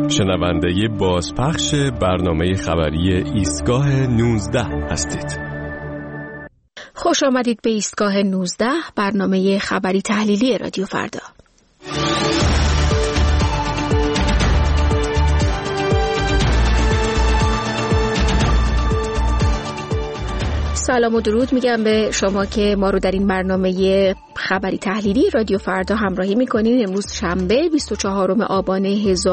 شنونده بازپخش برنامه خبری ایستگاه 19 هستید. خوش آمدید به ایستگاه 19، برنامه خبری تحلیلی رادیو فردا. سلام و درود میگم به شما که ما رو در این برنامه خبری تحلیلی رادیو فردا همراهی میکنین. امروز شنبه 24 آبان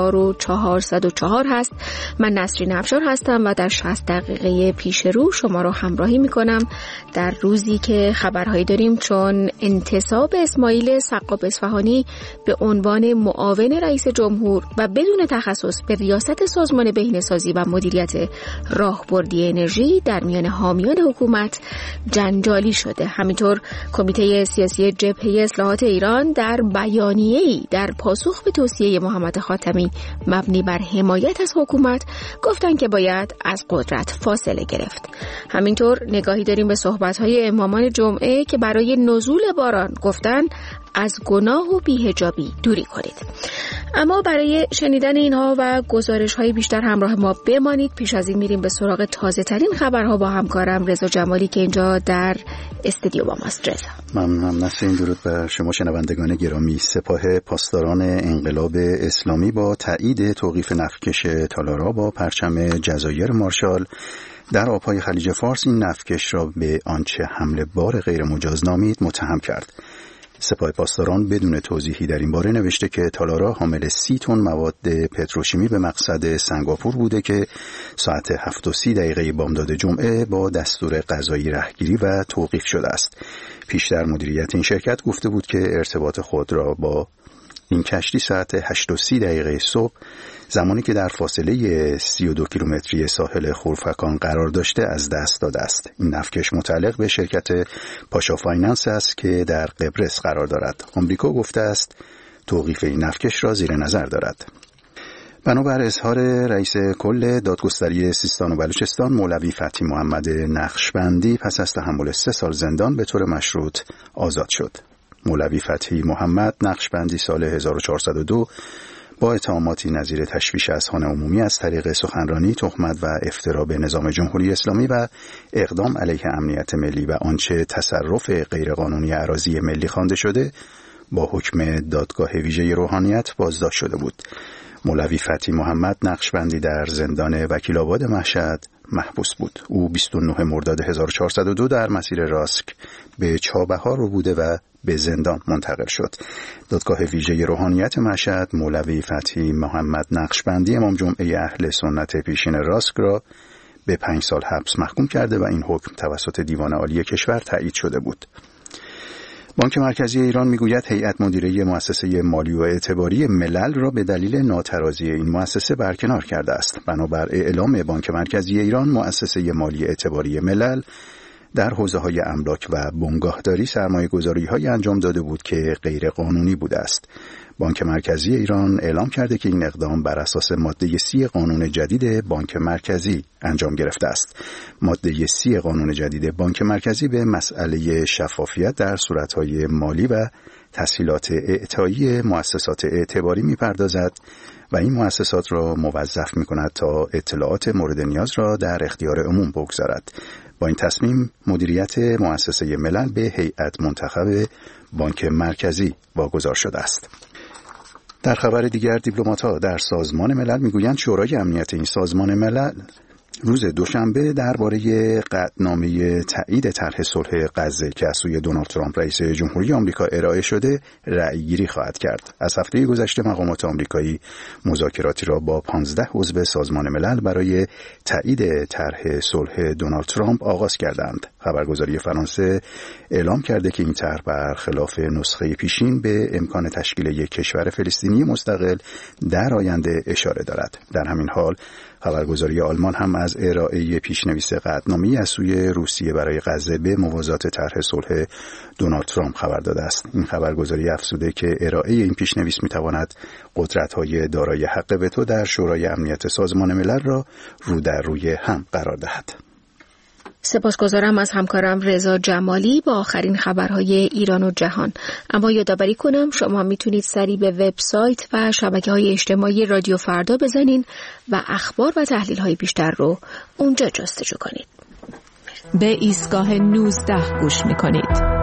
1404 هست. من نسرین افشار هستم و در 60 دقیقه پیش رو شما رو همراهی میکنم در روزی که خبرهایی داریم، چون انتصاب اسماعیل سقاب اصفهانی به عنوان معاون رئیس جمهور و بدون تخصص به ریاست سازمان بهینه‌سازی و مدیریت راهبردی انرژی در میان حامیان حکومت جنجالی شده. همینطور کمیته سیاسی جبهه اصلاحات ایران در بیانیه‌ای در پاسخ به توصیه محمد خاتمی مبنی بر حمایت از حکومت گفتن که باید از قدرت فاصله گرفت. همینطور نگاهی داریم به صحبت‌های امامان جمعه که برای نزول باران گفتن از گناه و بی‌حجابی دوری کنید. اما برای شنیدن اینها و گزارش‌های بیشتر همراه ما بمانید. پیش از این میریم به سراغ تازه‌ترین خبرها با همکارم رضا جمالی که اینجا در استودیو با ماست. رضا ممنونم نسرین. درود بر شما شنوندگان گرامی. سپاه پاسداران انقلاب اسلامی با تایید توقیف نفتکش تالارا با پرچم جزایر مارشال در آبهای خلیج فارس این نفتکش را به آنچه حمل بار غیر مجاز نامید متهم کرد. سپاه پاسداران بدون توضیحی در این باره نوشته که تالارا حامل 30 تن مواد پتروشیمی به مقصد سنگاپور بوده که ساعت 7:30 بامداد جمعه با دستور قضایی رهگیری و توقیف شده است. پیشتر مدیریت این شرکت گفته بود که ارتباط خود را با این کشتی ساعت 8:30 صبح، زمانی که در فاصله 32 کیلومتری ساحل خرفکان قرار داشته، از دست داده است. این نفتکش متعلق به شرکت پاشا فایننس است که در قبرس قرار دارد. آمریکا گفته است توقیف این نفتکش را زیر نظر دارد. بنابر اظهار رئیس کل دادگستری سیستان و بلوچستان مولوی فتحی محمد نقشبندی پس از تحمل 3 سال زندان به طور مشروط آزاد شد. مولوی فتحی محمد نقشبندی سال 1402 با اتهاماتی نظیر تشویش اذهان عمومی از طریق سخنرانی، تهمت و افترا به نظام جمهوری اسلامی و اقدام علیه امنیت ملی و آنچه تصرف غیرقانونی اراضی ملی خوانده شده با حکم دادگاه ویژه روحانیت بازداشت شده بود. مولوی فتحی محمد نقشبندی در زندان وکیل‌آباد مشهد محبوس بود. او 29 مرداد 1402 در مسیر راسک به چابهار رو بوده و به زندان منتقل شد. دادگاه ویژه روحانیت مشهد مولوی فتحی محمد نقشبندی امام جمعه اهل سنت پیشین راسک را به 5 سال حبس محکوم کرده و این حکم توسط دیوان عالی کشور تایید شده بود. بانک مرکزی ایران میگوید هیئت مدیره مؤسسه مالی و اعتباری ملل را به دلیل ناترازی این مؤسسه برکنار کرده است. بنابر اعلام بانک مرکزی ایران، مؤسسه مالی اعتباری ملل در حوزه‌های املاک و بنگاهداری سرمایه‌گذاری‌هایی انجام داده بود که غیر قانونی بوده است. بانک مرکزی ایران اعلام کرده که این اقدام بر اساس ماده 30 قانون جدید بانک مرکزی انجام گرفته است. ماده 30 قانون جدید بانک مرکزی به مسئله شفافیت در صورت‌های مالی و تسهیلات اعطایی مؤسسات اعتباری می‌پردازد و این مؤسسات را موظف می‌کند تا اطلاعات مورد نیاز را در اختیار عموم بگذارد. با این تصمیم مدیریت مؤسسه ملل به هیئت منتخب بانک مرکزی واگذار شده است. در خبر دیگر، دیپلمات‌ها در سازمان ملل میگویند شورای امنیت این سازمان ملل روز دوشنبه درباره قطعنامه تایید طرح صلح غزه که از سوی دونالد ترامپ رئیس جمهوری آمریکا ارائه شده رأی‌گیری خواهد کرد. از هفته گذشته مقامات آمریکایی مذاکراتی را با 15 عضو سازمان ملل برای تایید طرح صلح دونالد ترامپ آغاز کردند. خبرگزاری فرانسه اعلام کرده که این طرح برخلاف نسخه پیشین به امکان تشکیل یک کشور فلسطینی مستقل در آینده اشاره دارد. در همین حال خبرگزاری آلمان هم از ارائه پیشنویس قطعنامه‌ای از سوی روسیه برای غزه به موازات طرح صلح دونالد ترامپ خبر داده است. این خبرگزاری افزوده که ارائه این پیشنویس می‌تواند قدرت‌های دارای حق وتو در شورای امنیت سازمان ملل را رو در روی هم قرار دهد. سپاسگزارم از همکارم رضا جمالی با آخرین خبرهای ایران و جهان. اما یادآوری کنم شما میتونید سری به وبسایت و شبکه‌های اجتماعی رادیو فردا بزنین و اخبار و تحلیل‌های بیشتر رو اونجا جستجو کنید. به ایستگاه 19 گوش میکنید.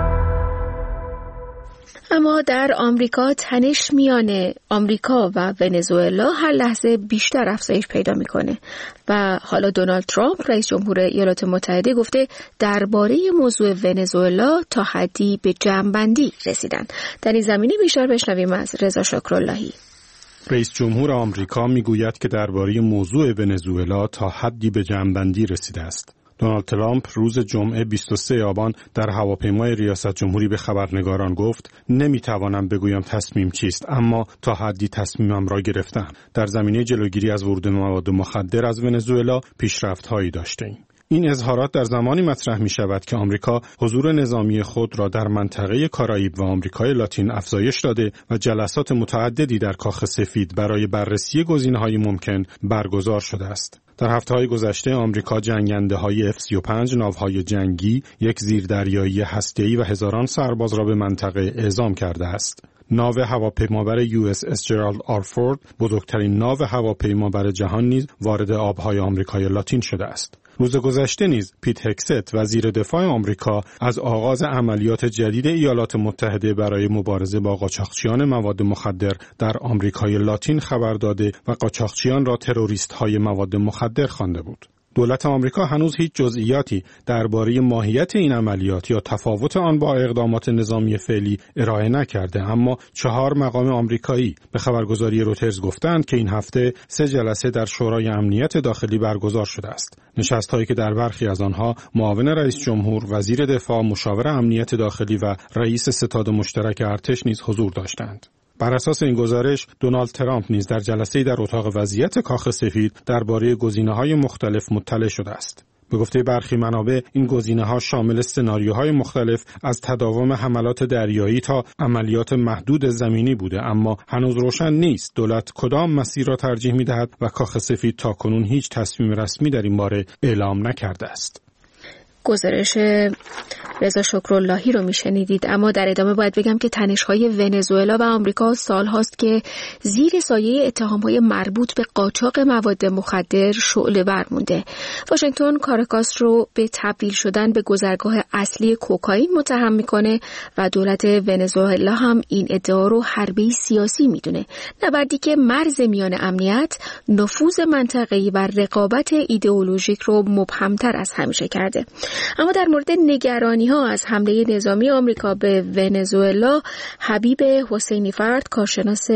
اما در آمریکا تنش میان آمریکا و ونزوئلا هر لحظه بیشتر افزایش پیدا میکنه و حالا دونالد ترامپ رئیس جمهور ایالات متحده گفته درباره موضوع ونزوئلا تا حدی به جمع‌بندی رسیدن. در این زمینه بیشتر بشنویم از رضا شکراللهی. رئیس جمهور آمریکا میگوید که درباره موضوع ونزوئلا تا حدی به جمع‌بندی رسیده است. دونالد ترامپ روز جمعه 23 آبان در هواپیمای ریاست جمهوری به خبرنگاران گفت نمیتوانم بگویم تصمیم چیست، اما تا حدی تصمیمم را گرفتم. در زمینه جلوگیری از ورود مواد مخدر از ونزوئلا پیشرفت‌هایی داشته‌ایم. این اظهارات در زمانی مطرح می شود که آمریکا حضور نظامی خود را در منطقه کارائیب و آمریکای لاتین افزایش داده و جلسات متعددی در کاخ سفید برای بررسی گزینه‌های ممکن برگزار شده است. در هفته‌های گذشته آمریکا جنگنده‌های F-35 ناوهای جنگی، یک زیردریایی هسته‌ای و هزاران سرباز را به منطقه اعزام کرده است. ناو هواپیمابر USS جرالد آر فورد، بزرگترین ناو هواپیمابر جهان نیز وارد آب‌های آمریکای لاتین شده است. روز گذشته نیز پیت هکست وزیر دفاع آمریکا از آغاز عملیات جدید ایالات متحده برای مبارزه با قاچاقچیان مواد مخدر در آمریکای لاتین خبر داده و قاچاقچیان را تروریست‌های مواد مخدر خوانده بود. دولت آمریکا هنوز هیچ جزئیاتی درباره ماهیت این عملیات یا تفاوت آن با اقدامات نظامی فعلی ارائه نکرده، اما 4 مقام آمریکایی به خبرگزاری رویترز گفتند که این هفته 3 جلسه در شورای امنیت داخلی برگزار شده است. نشست‌هایی که در برخی از آنها معاون رئیس جمهور، وزیر دفاع، مشاور امنیت داخلی و رئیس ستاد مشترک ارتش نیز حضور داشتند. بر اساس این گزارش، دونالد ترامپ نیز در جلسه‌ای در اتاق وضعیت کاخ سفید درباره گزینه‌های مختلف مطلع شده است. به گفته برخی منابع، این گزینه‌ها شامل سناریوهای مختلف از تداوم حملات دریایی تا عملیات محدود زمینی بوده، اما هنوز روشن نیست دولت کدام مسیر را ترجیح می‌دهد و کاخ سفید تاکنون هیچ تصمیم رسمی در این باره اعلام نکرده است. گزارش رضا شکراللهی رو میشنیدید. اما در ادامه باید بگم که تنش‌های ونزوئلا و آمریکا سال‌هاست که زیر سایه اتهام‌های مربوط به قاچاق مواد مخدر شعله‌ور مونده. واشنگتن کاراکاس رو به تبدیل شدن به گذرگاه اصلی کوکائین متهم میکنه و دولت ونزوئلا هم این ادعا رو حربه‌ای سیاسی میدونه. نبردی که مرز میان امنیت، نفوذ منطقه‌ای و رقابت ایدئولوژیک رو مبهم‌تر از همیشه کرده. اما در مورد نگرانی‌ها از حمله نظامی آمریکا به ونزوئلا، حبیب حسینی فرد، کارشناس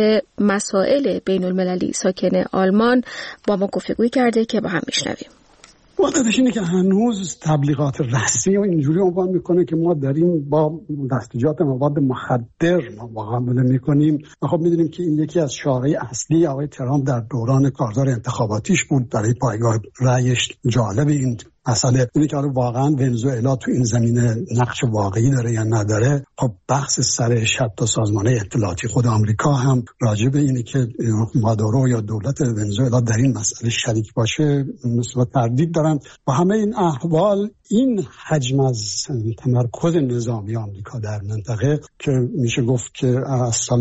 مسائل بین‌المللی ساکن آلمان، با ما گفتگوی کرده که با هم میشنویم. واقعیتش اینه که هنوز تبلیغات رسمی و اینجوری عنوان میکنه که ما داریم با دستجات مواد مخدر مقابله میکنیم. خب میدونیم که این یکی از شعارهای اصلی آقای ترامپ در دوران کارزار انتخاباتیش بود برای پایگاه رأیش. جالب این مسئله اینه که واقعا ونزوئلا تو این زمینه نقش واقعی داره یا نداره. خب بحث سرش حتی سازمان اطلاعاتی خود آمریکا هم راجع به اینه که مادورو یا دولت ونزوئلا در این مسئله شریک باشه مثلا تردید دارن. با همه این احوال این حجم از تمرکز نظامی آمریکا در منطقه که میشه گفت که از سال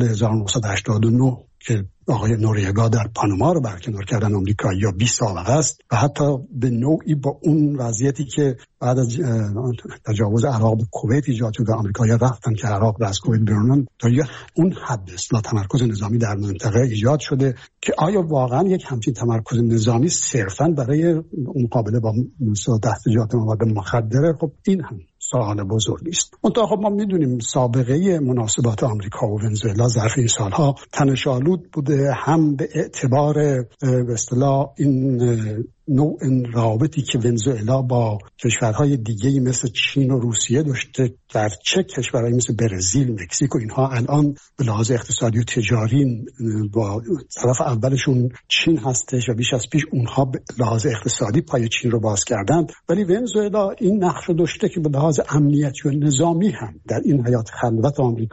1989 که آقای نوریگا در پاناما رو برکنار کردن آمریکا یا 20 سال است و حتی به نوعی با اون وضعیتی که بعد از تجاوز عراق به کویت ایجاد شد، آمریکایی‌ها رفتن که عراق را از کویت برونن تا یا اون حد اصلا تمرکز نظامی در منطقه ایجاد شده که آیا واقعا یک همچین تمرکز نظامی صرفاً برای مقابله با دستجات مواد مخدره؟ خب این هم سوال بزرگی است. منتها خب ما میدونیم سابقه مناسبات آمریکا و ونزوئلا ظرف این سالها تنش‌آلود بوده، هم به اعتبار به اصطلاح این نوع روابطی که ونزوئلا با کشورهای دیگه‌ای مثل چین و روسیه داشته، گرچه کشورهای مثل برزیل، مکزیک و اینها الان به لحاظ اقتصادی و تجاری با طرف اولشون چین هستش و بیش از پیش اونها به لحاظ اقتصادی پای چین رو باز کردند، ولی ونزوئلا این نقش رو داشته که به لحاظ امنیتی و نظامی هم در این حیات خلوت آمریکا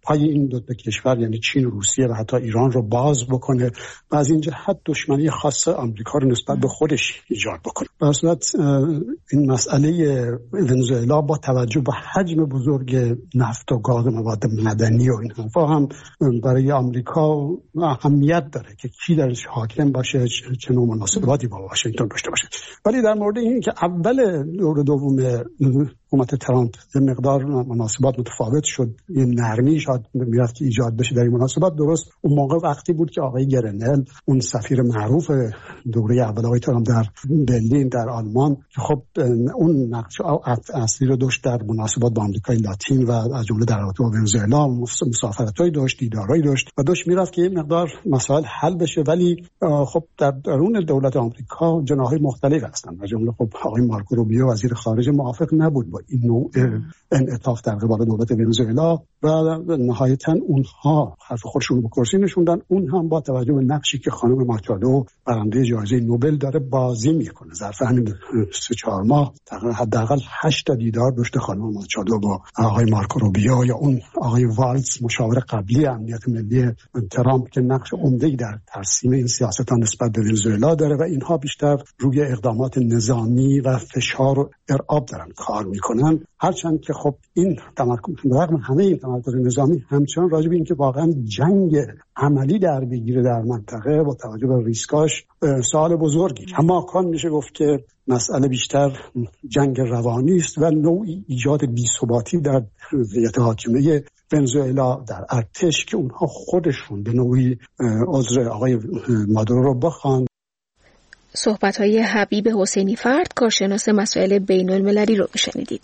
پای این دو کشور یعنی چین و روسیه و حتی ایران رو باز بکنه و از این جهت دشمنی خاص آمریکا رو نسبت به خودش ایجاد بکنه. در صورت این مسئله ونزوئلا با توجه به حجم بزرگ نفت و گاز و مواد معدنی و این حرفا هم برای آمریکا اهمیت داره که کی درش حاکم باشه، چه نوع مناسباتی با واشنگتن داشته باشه. ولی در مورد این که اول دور دوم حکومت ترامپ یه مقدار مناسبات متفاوت شد، یه نرمی شاید میرفت که ایجاد بشه در این مناسبات، درست اون موقع وقتی بود که آقای گرنل اون سفیر معروف دوره اول آقای ترامپ در برلین در آلمان که خب اون نقش اصلی رو داشت در مناسبات با آمریکای لاتین و از جمله در رابطه با ونزوئلا مسافرت‌های داشت، دیدارایی داشت و داشت میرفت که یه مقدار مسائل حل بشه. ولی خب در درون دولت آمریکا جناح‌های مختلف هستن، از جمله خب آقای مارکو روبیو وزیر خارجه موافق نبود با این نوع انعطاف در قبال دولت ونزوئلا و نهایتاً اونها حرف خودشون به کرسی نشوندن. اون هم با توجه به نقشی که خانم ماچادو برنده جایزه نوبل داره بازی میکنه، ظرف همین 3-4 ماه حداقل 8 تا دیدار داشته خانم ماچادو با آقای مارکو روبیو یا اون آقای والتز مشاور قبلی امنیت ملی ترامپ که نقش عمده‌ای در ترسیم این سیاست‌ها نسبت به ونزوئلا داره و اینها بیشتر روی اقدامات نظامی و فشار و ارعاب دارن کار میکنن. هرچند که خب این تمرکز رغم همه این تمرکز نظامی همچنان راجع به این که واقعا جنگ عملی در بگیره در منطقه با توجه به ریسکاش سوال بزرگی. اما کان میشه گفت که مسئله بیشتر جنگ روانی است و نوعی ایجاد بی‌ثباتی در هیئت حاکمه ونزوئلا در ارتش که اونها خودشون به نوعی عذر آقای مادورو رو بخوان. صحبت‌های حبیب حسینی فرد، کارشناس مسائل بین‌المللی رو شنیدید.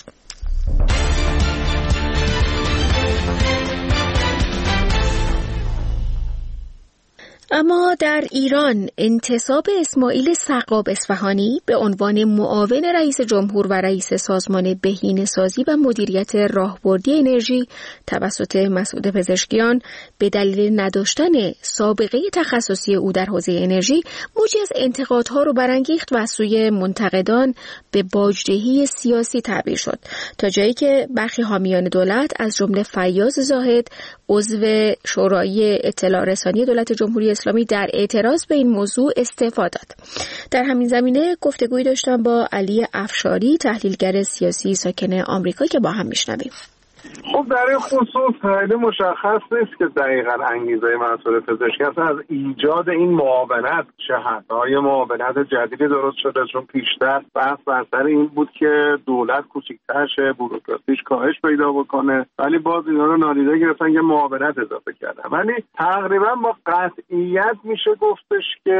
اما در ایران انتصاب اسماعیل سقاب اصفهانی به عنوان معاون رئیس جمهور و رئیس سازمان بهینه‌سازی و مدیریت راهبردی انرژی توسط مسعود پزشکیان به دلیل نداشتن سابقه تخصصی او در حوزه انرژی موجی از انتقادها رو برانگیخت و از سوی منتقدان به باجدهی سیاسی تعبیر شد، تا جایی که برخی حامیان دولت از جمله فیاض زاهد عضو شورای اطلاع رسانی دولت جمهوری اسلامی در اعتراض به این موضوع استعفا داد. در همین زمینه گفتگویی داشتم با علی افشاری، تحلیلگر سیاسی ساکن آمریکا، که با هم میشنویم. خب در این خصوص خیلی مشخص نیست که دقیقاً انگیزه مسئول پزشکی از ایجاد این معاونت چه هست. آیا معاونت جدیدی درست شده؟ چون پیشتر بحث بر سر این بود که دولت کوچیک‌تر شه، بوروکراسیش کاهش پیدا بکنه، ولی باز اینا رو نادیده گرفتن که معاونت اضافه کردن. ولی تقریبا با قطعیت میشه گفتش که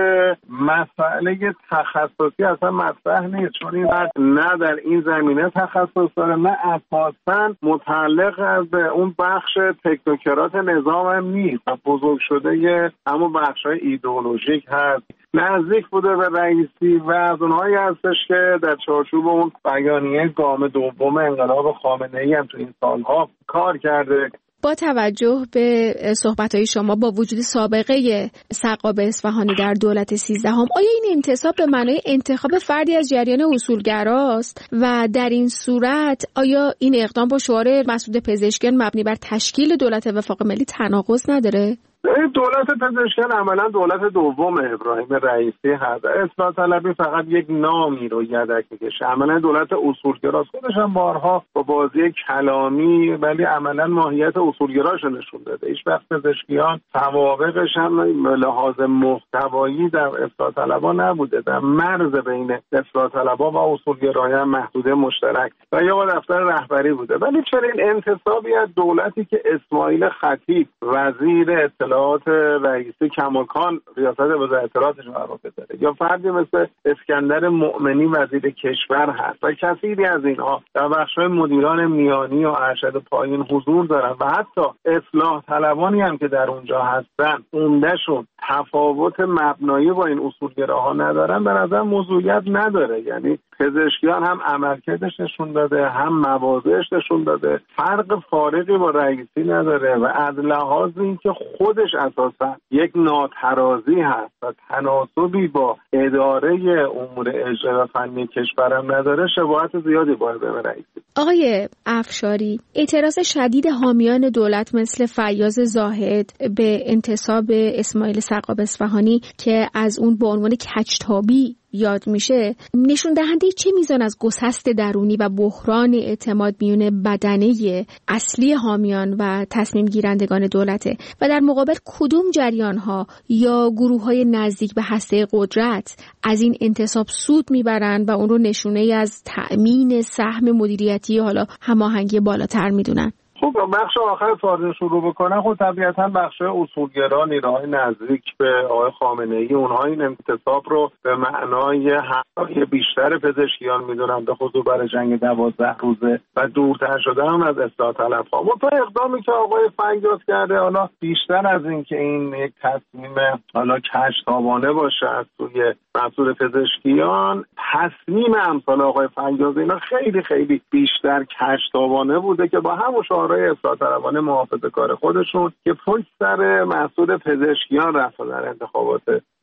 مسئله تخصصی اصلا مطرح نیست، چون این نه در این زمینه تخصص داره، نه اساساً متعلق از اون بخش تکنوکرات نظام هم نیست، بزرگ شده اما بخش‌های ایدئولوژیک هست، نزدیک بوده به رئیسی و از اونهایی هستش که در چارچوب اون بیانیه گام دوم انقلاب خامنه‌ای هم تو این سالها کار کرده. با توجه به صحبت‌های شما، با وجود سابقه سقاب اصفهانی در دولت 13 آیا این انتصاب به معنای انتخاب فردی از جریان اصولگراست و در این صورت آیا این اقدام با شعار مسعود پزشکیان مبنی بر تشکیل دولت وفاق ملی تناقض نداره؟ دولت پزشکیان عملا دولت دوم ابراهیم رئیسی هست. اصلاح طلبی فقط یک نامی رو یدک میکشه. عملا دولت اصولگراست. خودش هم بارها با بازی کلامی ولی عملا ماهیت اصولگراش نشون داده. هیچ وقت پزشکیان توابقش هم لحاظ محتوایی در اصلاح طلبا نبوده. در مرز بین اصلاح طلبا و اصولگرایی هم محدوده مشترک و یا دفتر رهبری بوده. ولی چنین انتصابی از دولتی که اسماعیل خطیب وزیر اطلاعات رئیسی کماکان ریاست وزارت اطلاعاتش قرار داره یا فردی مثل اسکندر مؤمنی وزیر کشور هست و کثیری از اینها در بخش‌های مدیران میانی و ارشد پایین حضور دارن و حتی اصلاح طلبانی هم که در اونجا هستن عمده‌شون تفاوت مبنایی با این اصولگراها ندارن، به نظر موضوعیت نداره. یعنی پزشکیان هم عملکردش نشون داده، هم مواضعش نشون داده فرق فارقی با رئیسی نداره و از لحاظ اینکه خودش اساسا یک ناترازی هست و تناسبی با اداره امور اجرایی و فنی کشورم نداره، شباهت زیادی با رئیسی. آقای افشاری، اعتراض شدید حامیان دولت مثل فیاض زاهد به انتصاب اسماعیل سقاب اصفهانی که از اون به عنوان کجتابی یاد میشه، نشون دهنده چه میزان از گسست درونی و بحران اعتماد میون بدنه اصلی حامیان و تصمیم گیرندگان دولته و در مقابل کدوم جریان‌ها یا گروه‌های نزدیک به هسته قدرت از این انتصاب سود میبرن و اون رو نشونه از تأمین سهم مدیریتی حالا هماهنگی بالاتر میدونن. خب بخش آخر سوال شروع بکنم. خب طبیعتاً بخش اصولگرا نیروهای نزدیک به آقای خامنه‌ای اونها این انتصاب رو به معنای همراهی بیشتر پزشکیان میدونن، به خصوص برای جنگ 12 روزه و دورتر شدن از اصلاح طلب‌ها. و اقدامی که آقای فیاض کرده حالا بیشتر از این که این یک تصمیم حالا کجتابانه باشه از سوی مسئول پزشکیان، تصمیم امثال آقای فیاض اینا خیلی خیلی بیشتر کجتابانه بوده که با همون شعارهای اصلاح طلبانه محافظه‌کار خودشون که پشت سر مسئول پزشکیان رفت در انتخابات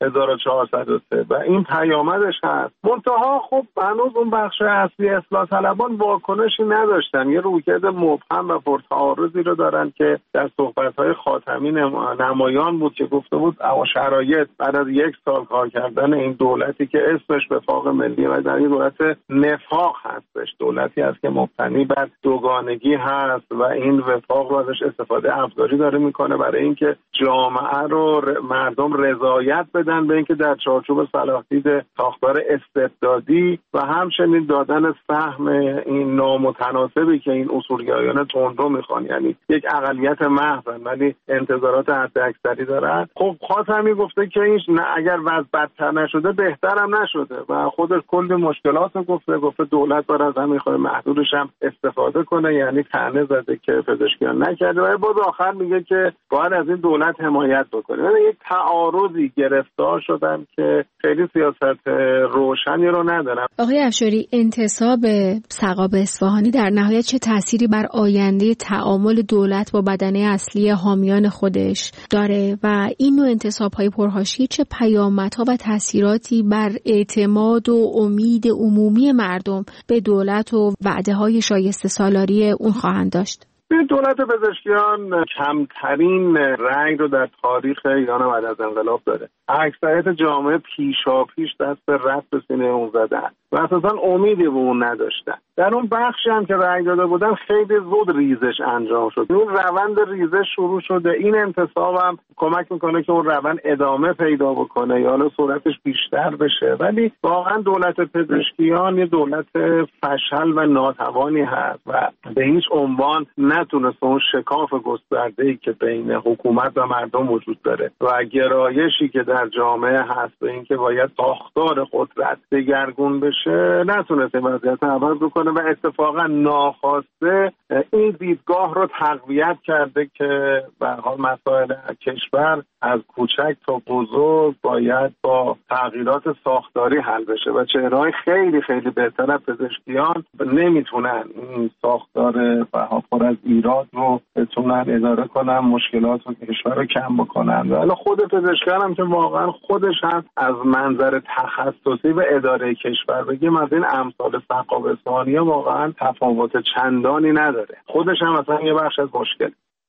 1403 و این پیامدش هست. منتها خب هنوز اون بخش اصلی اصلاح طلبان واکنشی نداشتن، یه رویکرد مبهم و پرتعارضی رو دارن که در صحبت‌های خاتمی نمایان بود که گفته بود شرایط بعد از 1 سال کار کردن این دولتی که اسمش وفاق ملی و در این دولت نفاق هستش، دولتی است که مبتنی بر دوگانگی هست و این وفاق رو ازش استفاده ابزاری داره میکنه برای اینکه جامعه رو مردم رضایت بدن به اینکه در چارچوب صلاحدید ساختار استبدادی و همچنین دادن سهم این نامتناسبی که این اصولگرایان تندرو میخوان، یعنی یک اقلیت محضن ولی انتظارات حداکثری دارن. خب خاتمی گفته که این اگر وضع بدتر نشده بهترم نشده و خودش کلی مشکلات رو گفته دولت باید از همین خود محدودش هم استفاده کنه، یعنی طعنه زده که پزشکیان نکرده و باز آخر میگه که باید از این دولت حمایت بکنه. یعنی یک تعارضی گرفتار شدن که خیلی سیاست روشنی رو ندارن. آقای افشاری، انتصاب سقاب اصفهانی در نهایت چه تأثیری بر آینده تعامل دولت با بدنه اصلی حامیان خودش داره و این نوع انتصاب‌های پرحاشیه چه پیامدها و تأثیراتی بر اعتماد و امید عمومی مردم به دولت و وعده‌های شایسته سالاری اون خواهند داشت؟ دولت پزشکیان کمترین رنگ رو در تاریخ ایران بعد از انقلاب داره. اکثریت جامعه پیشاپیش دست به رد به سینه اون زدن و اساسا امیدی به اون نداشتن. در اون بخشی هم که رنگ داده بودن خیلی زود ریزش انجام شد. این روند ریزش شروع شده. این انتصاب هم کمک میکنه که اون روند ادامه پیدا بکنه یا حالا سرعتش بیشتر بشه، ولی واقعا دولت پزشکیان یه دولت فشل و ناتوانی هست و به هیچ عنوان نتونست اون شکاف گسترده‌ای که بین حکومت و مردم وجود داره و گرایشی که در جامعه هست به این که باید ساختار قدرت دگرگون بشه نتونست این وضعیت عوض بکنه و اتفاقا ناخواسته این دیدگاه رو تقویت کرده که به هر حال مسائل کشور از کوچک تا بزرگ باید با تغییرات ساختاری حل بشه و چهره‌های خیلی خیلی بهتر از پزشکیان نمیتونن این ساختار پر از ایراد رو بتونن اداره کنن، مشکلات رو کشور رو کم بکنن. ولی خود پزشکیان هم که واقعا خودش هم از منظر تخصصی و اداره کشور بگیم از این امثال سقاب اصفهانی واقعا تفاوت چندانی نداره. خودش هم مثلا یه بخش از مشکل.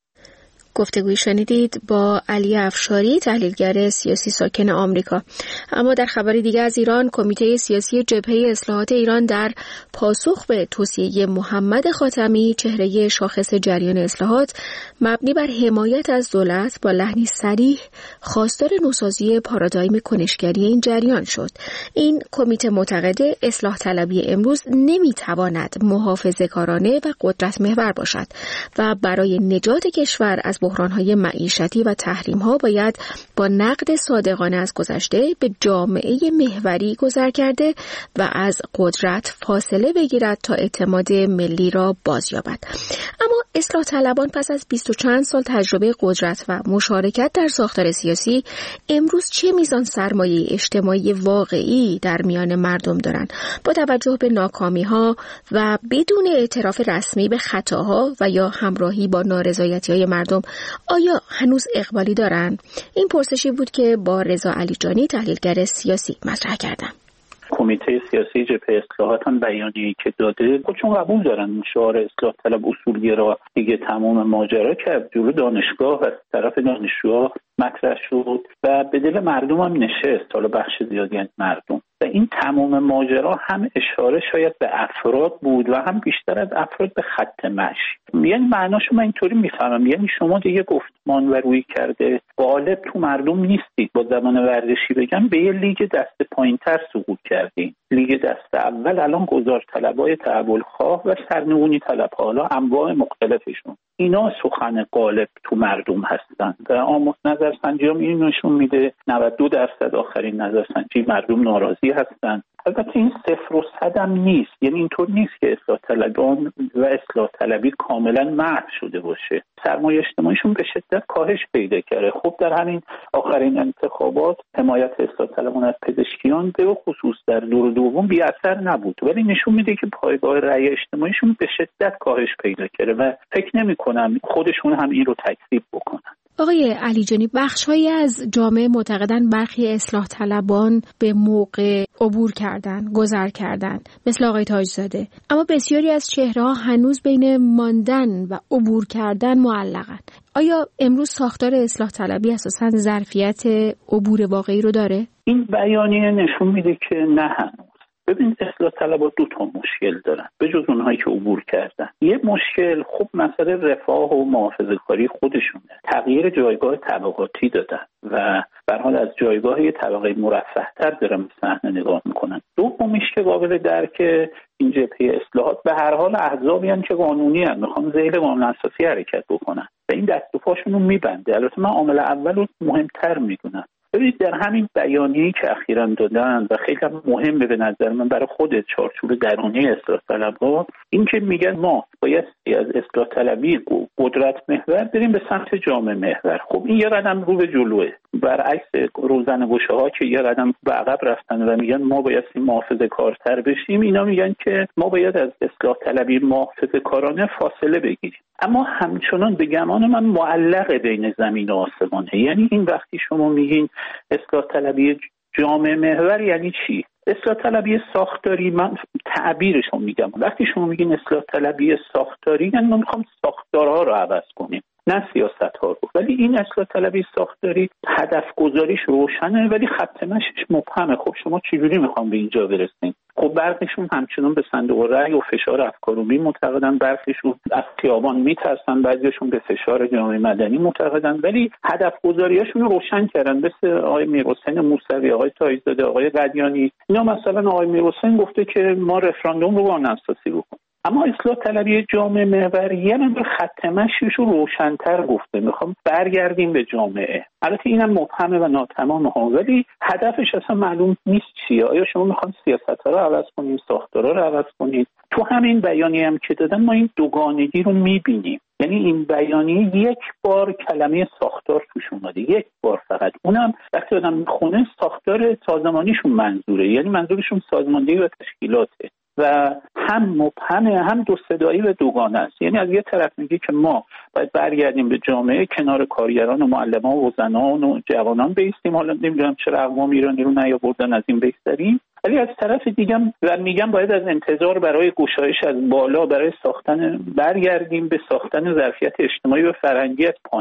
گفتگوی شنیدید با علی افشاری، تحلیلگر سیاسی ساکن آمریکا. اما در خبری دیگه از ایران، کمیته سیاسی جبهه اصلاحات ایران در پاسخ به توصیه محمد خاتمی چهره شاخص جریان اصلاحات مبنی بر حمایت از دولت با لحنی صریح خواستار نوسازی پارادایم کنشگری این جریان شد. این کمیته معتقد اصلاح طلبی امروز نمیتواند محافظه‌کارانه و قدرت محور باشد و برای نجات کشور از بحران‌های معیشتی و تحریم‌ها باید با نقد صادقانه از گذشته به جامعه محوری گذر کرده و از قدرت فاصله بگیرد تا اعتماد ملی را بازیابد. اما اصلاح طلبان پس از 20 و چند سال تجربه قدرت و مشارکت در ساختار سیاسی امروز چه میزان سرمایه اجتماعی واقعی در میان مردم دارند؟ با توجه به ناکامی‌ها و بدون اعتراف رسمی به خطاها و یا همراهی با نارضایتی‌های مردم آیا هنوز اقبالی دارند؟ این پرسشی بود که با رضا علیجانی تحلیلگر سیاسی مطرح کردم. کمیته سیاسی جبهه اصلاحات هم بیانیه‌ای که داده خودشون قبول دارن شعار اصلاح طلب اصولگرا دیگه تمام ماجرا که از جلو دانشگاه و از طرف دانشجوها مطرح شد و به دل مردم هم نشست، حالا بخش زیادی از مردم. و این تمام ماجرا هم اشاره شاید به افراد بود و هم بیشتر از افراد به خط مشی. یعنی معناشو من اینطوری میفهمم، یعنی شما دیگه گفتمان و روی کرده غالب تو مردم نیستید. با زبان ورزشی بگم به یه لیگ دست پایین‌تر سقوط کردین. لیگ دست اول الان گذار طلبای تحول خواه و سرنگونی طلب‌ها، حالا انواع مختلفشون، اینا سخن غالب تو مردم هستن و آمار نظرسنجی هم این نشون میده 92% آخرین نظرسنجی مردم ناراضی هستن. البته این 0 و 100 هم نیست، یعنی اینطور نیست که اصلاح طلبان و اصلاح طلبی کاملا محو شده باشه. سرمایه اجتماعیشون به شدت کاهش پیدا کرده. خب در همین آخرین انتخابات حمایت اصلاح طلبان از پزشکیان به خصوص در دور دوم بی اثر نبود، ولی نشون میده که پایگاه رأی اجتماعیشون به شدت کاهش پیدا کرده و فکر نمی‌کنم خودشون هم این رو تکذیب بکنن. آقای علیجانی، بخش‌هایی از جامعه معتقدن برخی اصلاح طلبان به موقع عبور کردن، گذر کردن، مثل آقای تاجزاده، اما بسیاری از چهره‌ها هنوز بین ماندن و عبور کردن معلقن. آیا امروز ساختار اصلاح طلبی اساساً ظرفیت عبور واقعی رو داره؟ این بیانیه نشون میده که نه هنوز. ببین اصلاح طلبها 2 تا مشکل دارن به جز اونهایی که عبور کردن. یه مشکل خب مسئله رفاه و محافظه‌کاری خودشونه. تغییر جایگاه طبقاتی دادن و به هر حال از جایگاه یه طبقه مرفه‌تر دارن صحنه نگاه میکنن. دومیش که قابل درکه این جبهه اصلاحات به هر حال احزابی هستن که قانونی هستن، میخوان ذیل قانون اساسی حرکت بکنن و این دست و پاشون رو میبنده. البته من عامل اول رو مهمتر میدونم. ببینید در همین بیانیه‌ای که اخیراً دادن و خیلی مهمه به نظر من برای خود چارچوب درونی اصلاح طلب‌ها، این که میگن ما باید از اصلاح طلبی قدرت محور بریم به سمت جامعه محور. خب این یه قدم رو به جلوه، برعکس روزنه‌گشاها که یه قدم به عقب رفتن و میگن ما باید محافظه‌کارتر بشیم. اینا میگن که ما باید از اصلاح طلبی محافظه‌کارانه فاصله بگیریم. اما همچنان به گمان من معلق بین زمین و آسمانه. یعنی این وقتی شما میگین اصلاح طلبی جامعه محور یعنی چی؟ اصلاح طلبی ساختاری، من تعبیرشو میگم، وقتی شما میگین اصلاح طلبی ساختاری یعنی ما میخوام ساختارها رو عوض کنیم نه سیاست‌ها رو. ولی این اصلاح طلبی ساختاری هدف گذاریش روشنه ولی خط مشیش مبهمه. خب شما چجوری میخوام به اینجا برسیم؟ خب برخیشون همچنان به صندوق رأی و فشار افکارومی معتقدن، برخیشون از خیابان میترسن، بعضیشون به فشار جامعه مدنی معتقدن، ولی هدف گذاریاشون رو روشن کردن. مثل آقای میرحسین موسوی، آقای تاجزاده، آقای قدیانی. اینا مثلا آقای میرحسین گفته که ما رفراندوم رو قانون اساسی بکنیم. اما اصلاح طلبی جامعه محور یه مقدار خط مشیش رو روشن‌تر گفته، میخوام برگردیم به جامعه. البته اینم مبهمه و ناتمامه ها، ولی هدفش اصلا معلوم نیست چیه. آیا شما میخوان سیاست‌ها رو عوض کنید، ساختارها رو عوض کنید؟ تو همین بیانیه هم که دادن ما این دوگانگی رو میبینیم. یعنی این بیانیه یک بار کلمه ساختار توش اومده، یک بار فقط، اونم وقتی آدم میخونه ساختار سازمانیشون منظوره، یعنی منظورشون سازماندهی و تشکیلاته و هم مبهمه هم دو صدایی و دوگانه است. یعنی از یه طرف میگه که ما باید برگردیم به جامعه، کنار کارگران و معلمان و زنان و جوانان بیستیم. حالا نمیدونم چرا اقوام ایرانی رو نیاوردن از این بیستریم، ولی از طرف دیگه و میگم باید از انتظار برای گشایش از بالا برای ساختن برگردیم به ساختن ظرفیت اجتماعی و فرهنگی از پایین.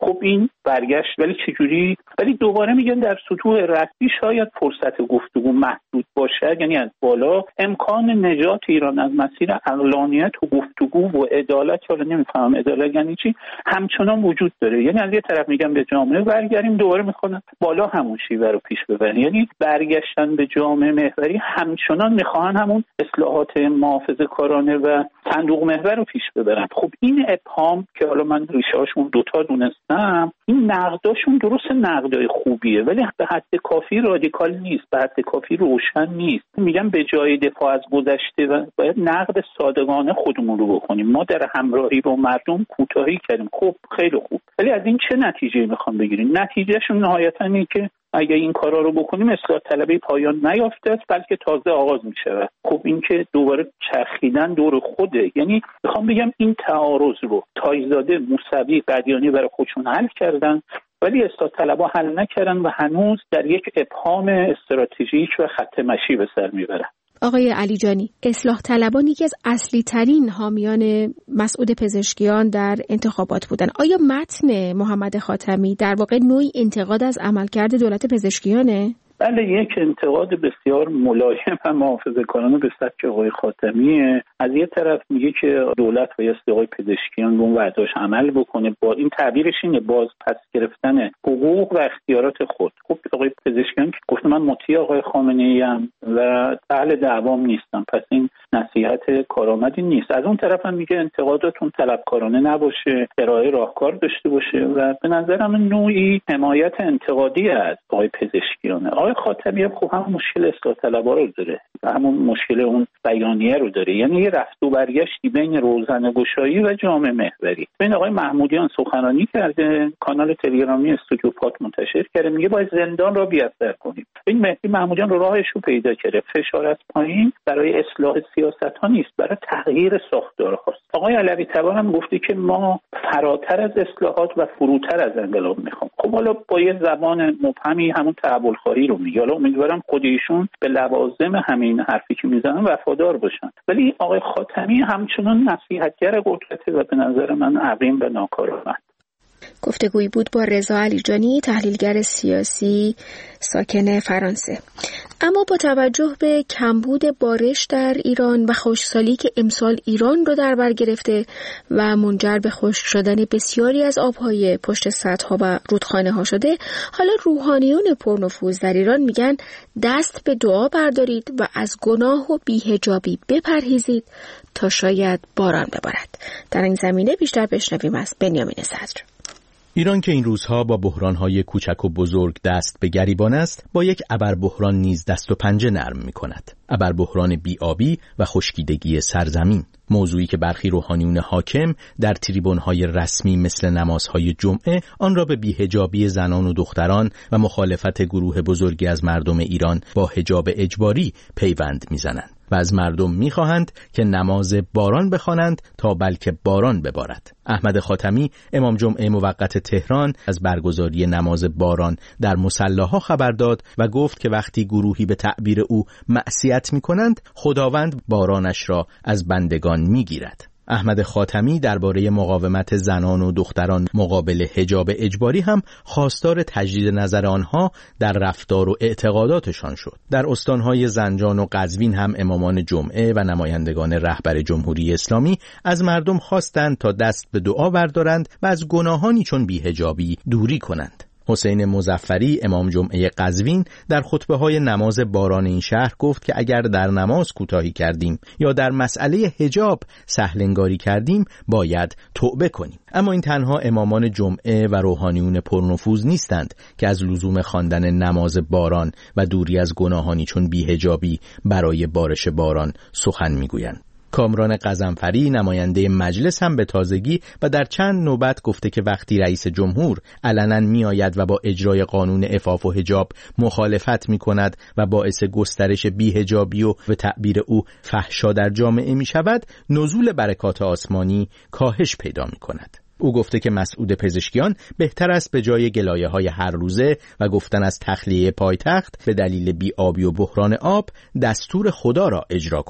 خب این برگشت، ولی چجوری؟ ولی دوباره میگن در سطوح رسمی شاید فرصت گفتگو محدود باشه، یعنی از بالا امکان نجات ایران از مسیر عقلانیت و گفتگو و عدالت، حالا نمیفهمم عدالت یعنی چی، همچنان وجود داره. یعنی از یه طرف میگم به جامعه برگردیم، دوباره میخوان بالا همون شیوه رو پیش ببرن. یعنی برگشتن به جامعه محوری همچنان میخوان همون اصلاحات محافظه‌کارانه و صندوق محور رو پیش ببرن. خب این ابهام که حالا من ریشه‌هاشون دوتا دونستم، این نقداشون درست نقدای خوبیه ولی به حد کافی رادیکال نیست، به حد کافی روشن نیست. میگم به جای دفاع از گذشته و باید نقد صادقانه خودمون رو بکنیم. ما در همراهی با مردم کوتاهی کردیم، خب خیلی خوب، ولی از این چه نتیجه‌ای میخوام بگیریم؟ نتیجهشون نهایتاً اینه که اگه این کارا رو بکنیم اصلاح طلبی پایان نیافته است بلکه تازه آغاز میشه. خب این که دوباره چرخیدن دور خوده. یعنی میخوام بگم این تعارض رو تایزاده، موسوی، قدیانی برای خودشون حل کردن ولی اصلاح طلبا حل نکردن و هنوز در یک ابهام استراتژیک و خط مشی به سر میبرن. آقای علیجانی، اصلاح طلبان یکی از اصلی ترین حامیان مسعود پزشکیان در انتخابات بودن. آیا متن محمد خاتمی در واقع نوعی انتقاد از عملکرد دولت پزشکیانه؟ بله، یک انتقاد بسیار ملایم و محافظه‌کارانه به سبک آقای خاتمیه. از یه طرف میگه که دولت باید آقای پزشکیان به اون وعده‌اش عمل بکنه، با این تعبیرش اینه باز پس گرفتن حقوق و اختیارات خود. خب آقای پزشکیان که گفت من مطیع آقای خامنه‌ای ام و اهل دعوام نیستم، پس این نصیحت کارآمدی نیست. از اون طرف هم میگه انتقاداتون طلبکارانه نباشه، ارائه راهکار داشته باشه و به نظرم نوعی حمایت انتقادی از آقای پزشکیانه. آقای خاتمی خب هم مشکل اصلاح طلب‌ها رو داره، همون مشکل اون بیانیه رو داره. یعنی یه رفت و برگشتی بین روزنه‌گشایی و جامعه محوری. بین آقای محمودیان سخنرانی کرده، کانال تلگرامی استودیو پاک منتشر کرده، میگه باید زندان را بی‌اثر کنیم. این مهدی محمودیان رو راهش رو پیدا کرده، فشار از پایین برای اصلاح سیاست‌ها نیست، برای تغییر ساختارهاست. آقای علوی طبا هم گفته که ما فراتر از اصلاحات و فروتر از انقلاب میخوام. خب حالا با یه زبان مبهمی همون تحولخواری رو میگه. حالا امیدوارم خود ایشون به لوازم همین حرفی که میزنن وفادار باشن. ولی آقای خاتمی همچنان نصیحتگر قدرته و به نظر من عقیم و ناکارآمد. گفتگویی بود با رضا علیجانی، تحلیلگر سیاسی ساکن فرانسه. اما با توجه به کمبود بارش در ایران و خشکسالی که امسال ایران رو در بر گرفته و منجر به خشک شدن بسیاری از آبهای پشت سدها و رودخانه‌ها شده، حالا روحانیون پرنفوذ در ایران میگن دست به دعا بردارید و از گناه و بی‌حجابی بپرهیزید تا شاید باران ببارد. در این زمینه بیشتر بشنویم از بنیامین صدر. ایران که این روزها با بحران‌های کوچک و بزرگ دست به گریبان است، با یک ابربحران نیز دست و پنجه نرم می‌کند. ابربحران بی‌آبی و خشکیدگی سرزمین، موضوعی که برخی روحانیون حاکم در تریبون‌های رسمی مثل نمازهای جمعه آن را به بی‌حجابی زنان و دختران و مخالفت گروه بزرگی از مردم ایران با حجاب اجباری پیوند می‌زنند و از مردم می‌خواهند که نماز باران بخوانند تا بلکه باران ببارد. احمد خاتمی امام جمعه موقت تهران از برگزاری نماز باران در مصلاها خبر داد و گفت که وقتی گروهی به تعبیر او معصیت می‌کنند، خداوند بارانش را از بندگان می‌گیرد. احمد خاتمی درباره مقاومت زنان و دختران مقابل حجاب اجباری هم خواستار تجدید نظر آنها در رفتار و اعتقاداتشان شد. در استانهای زنجان و قزوین هم امامان جمعه و نمایندگان رهبر جمهوری اسلامی از مردم خواستند تا دست به دعا بردارند و از گناهانی چون بی‌حجابی دوری کنند. حسین مظفری امام جمعه قزوین در خطبه‌های نماز باران این شهر گفت که اگر در نماز کوتاهی کردیم یا در مسئله حجاب سهل‌انگاری کردیم باید توبه کنیم. اما این تنها امامان جمعه و روحانیون پرنفوذ نیستند که از لزوم خواندن نماز باران و دوری از گناهانی چون بی‌حجابی برای بارش باران سخن می‌گویند. کامران غضنفری نماینده مجلس هم به تازگی و در چند نوبت گفته که وقتی رئیس جمهور علنا می آید و با اجرای قانون عفاف و حجاب مخالفت می کند و باعث گسترش بی‌حجابی و به تعبیر او فحشا در جامعه می شود، نزول برکات آسمانی کاهش پیدا می کند. او گفته که مسعود پزشکیان بهتر است به جای گلایه‌های هر روزه و گفتن از تخلیه پایتخت به دلیل بی‌آبی و بحران آب دستور خدا را اجرا کند.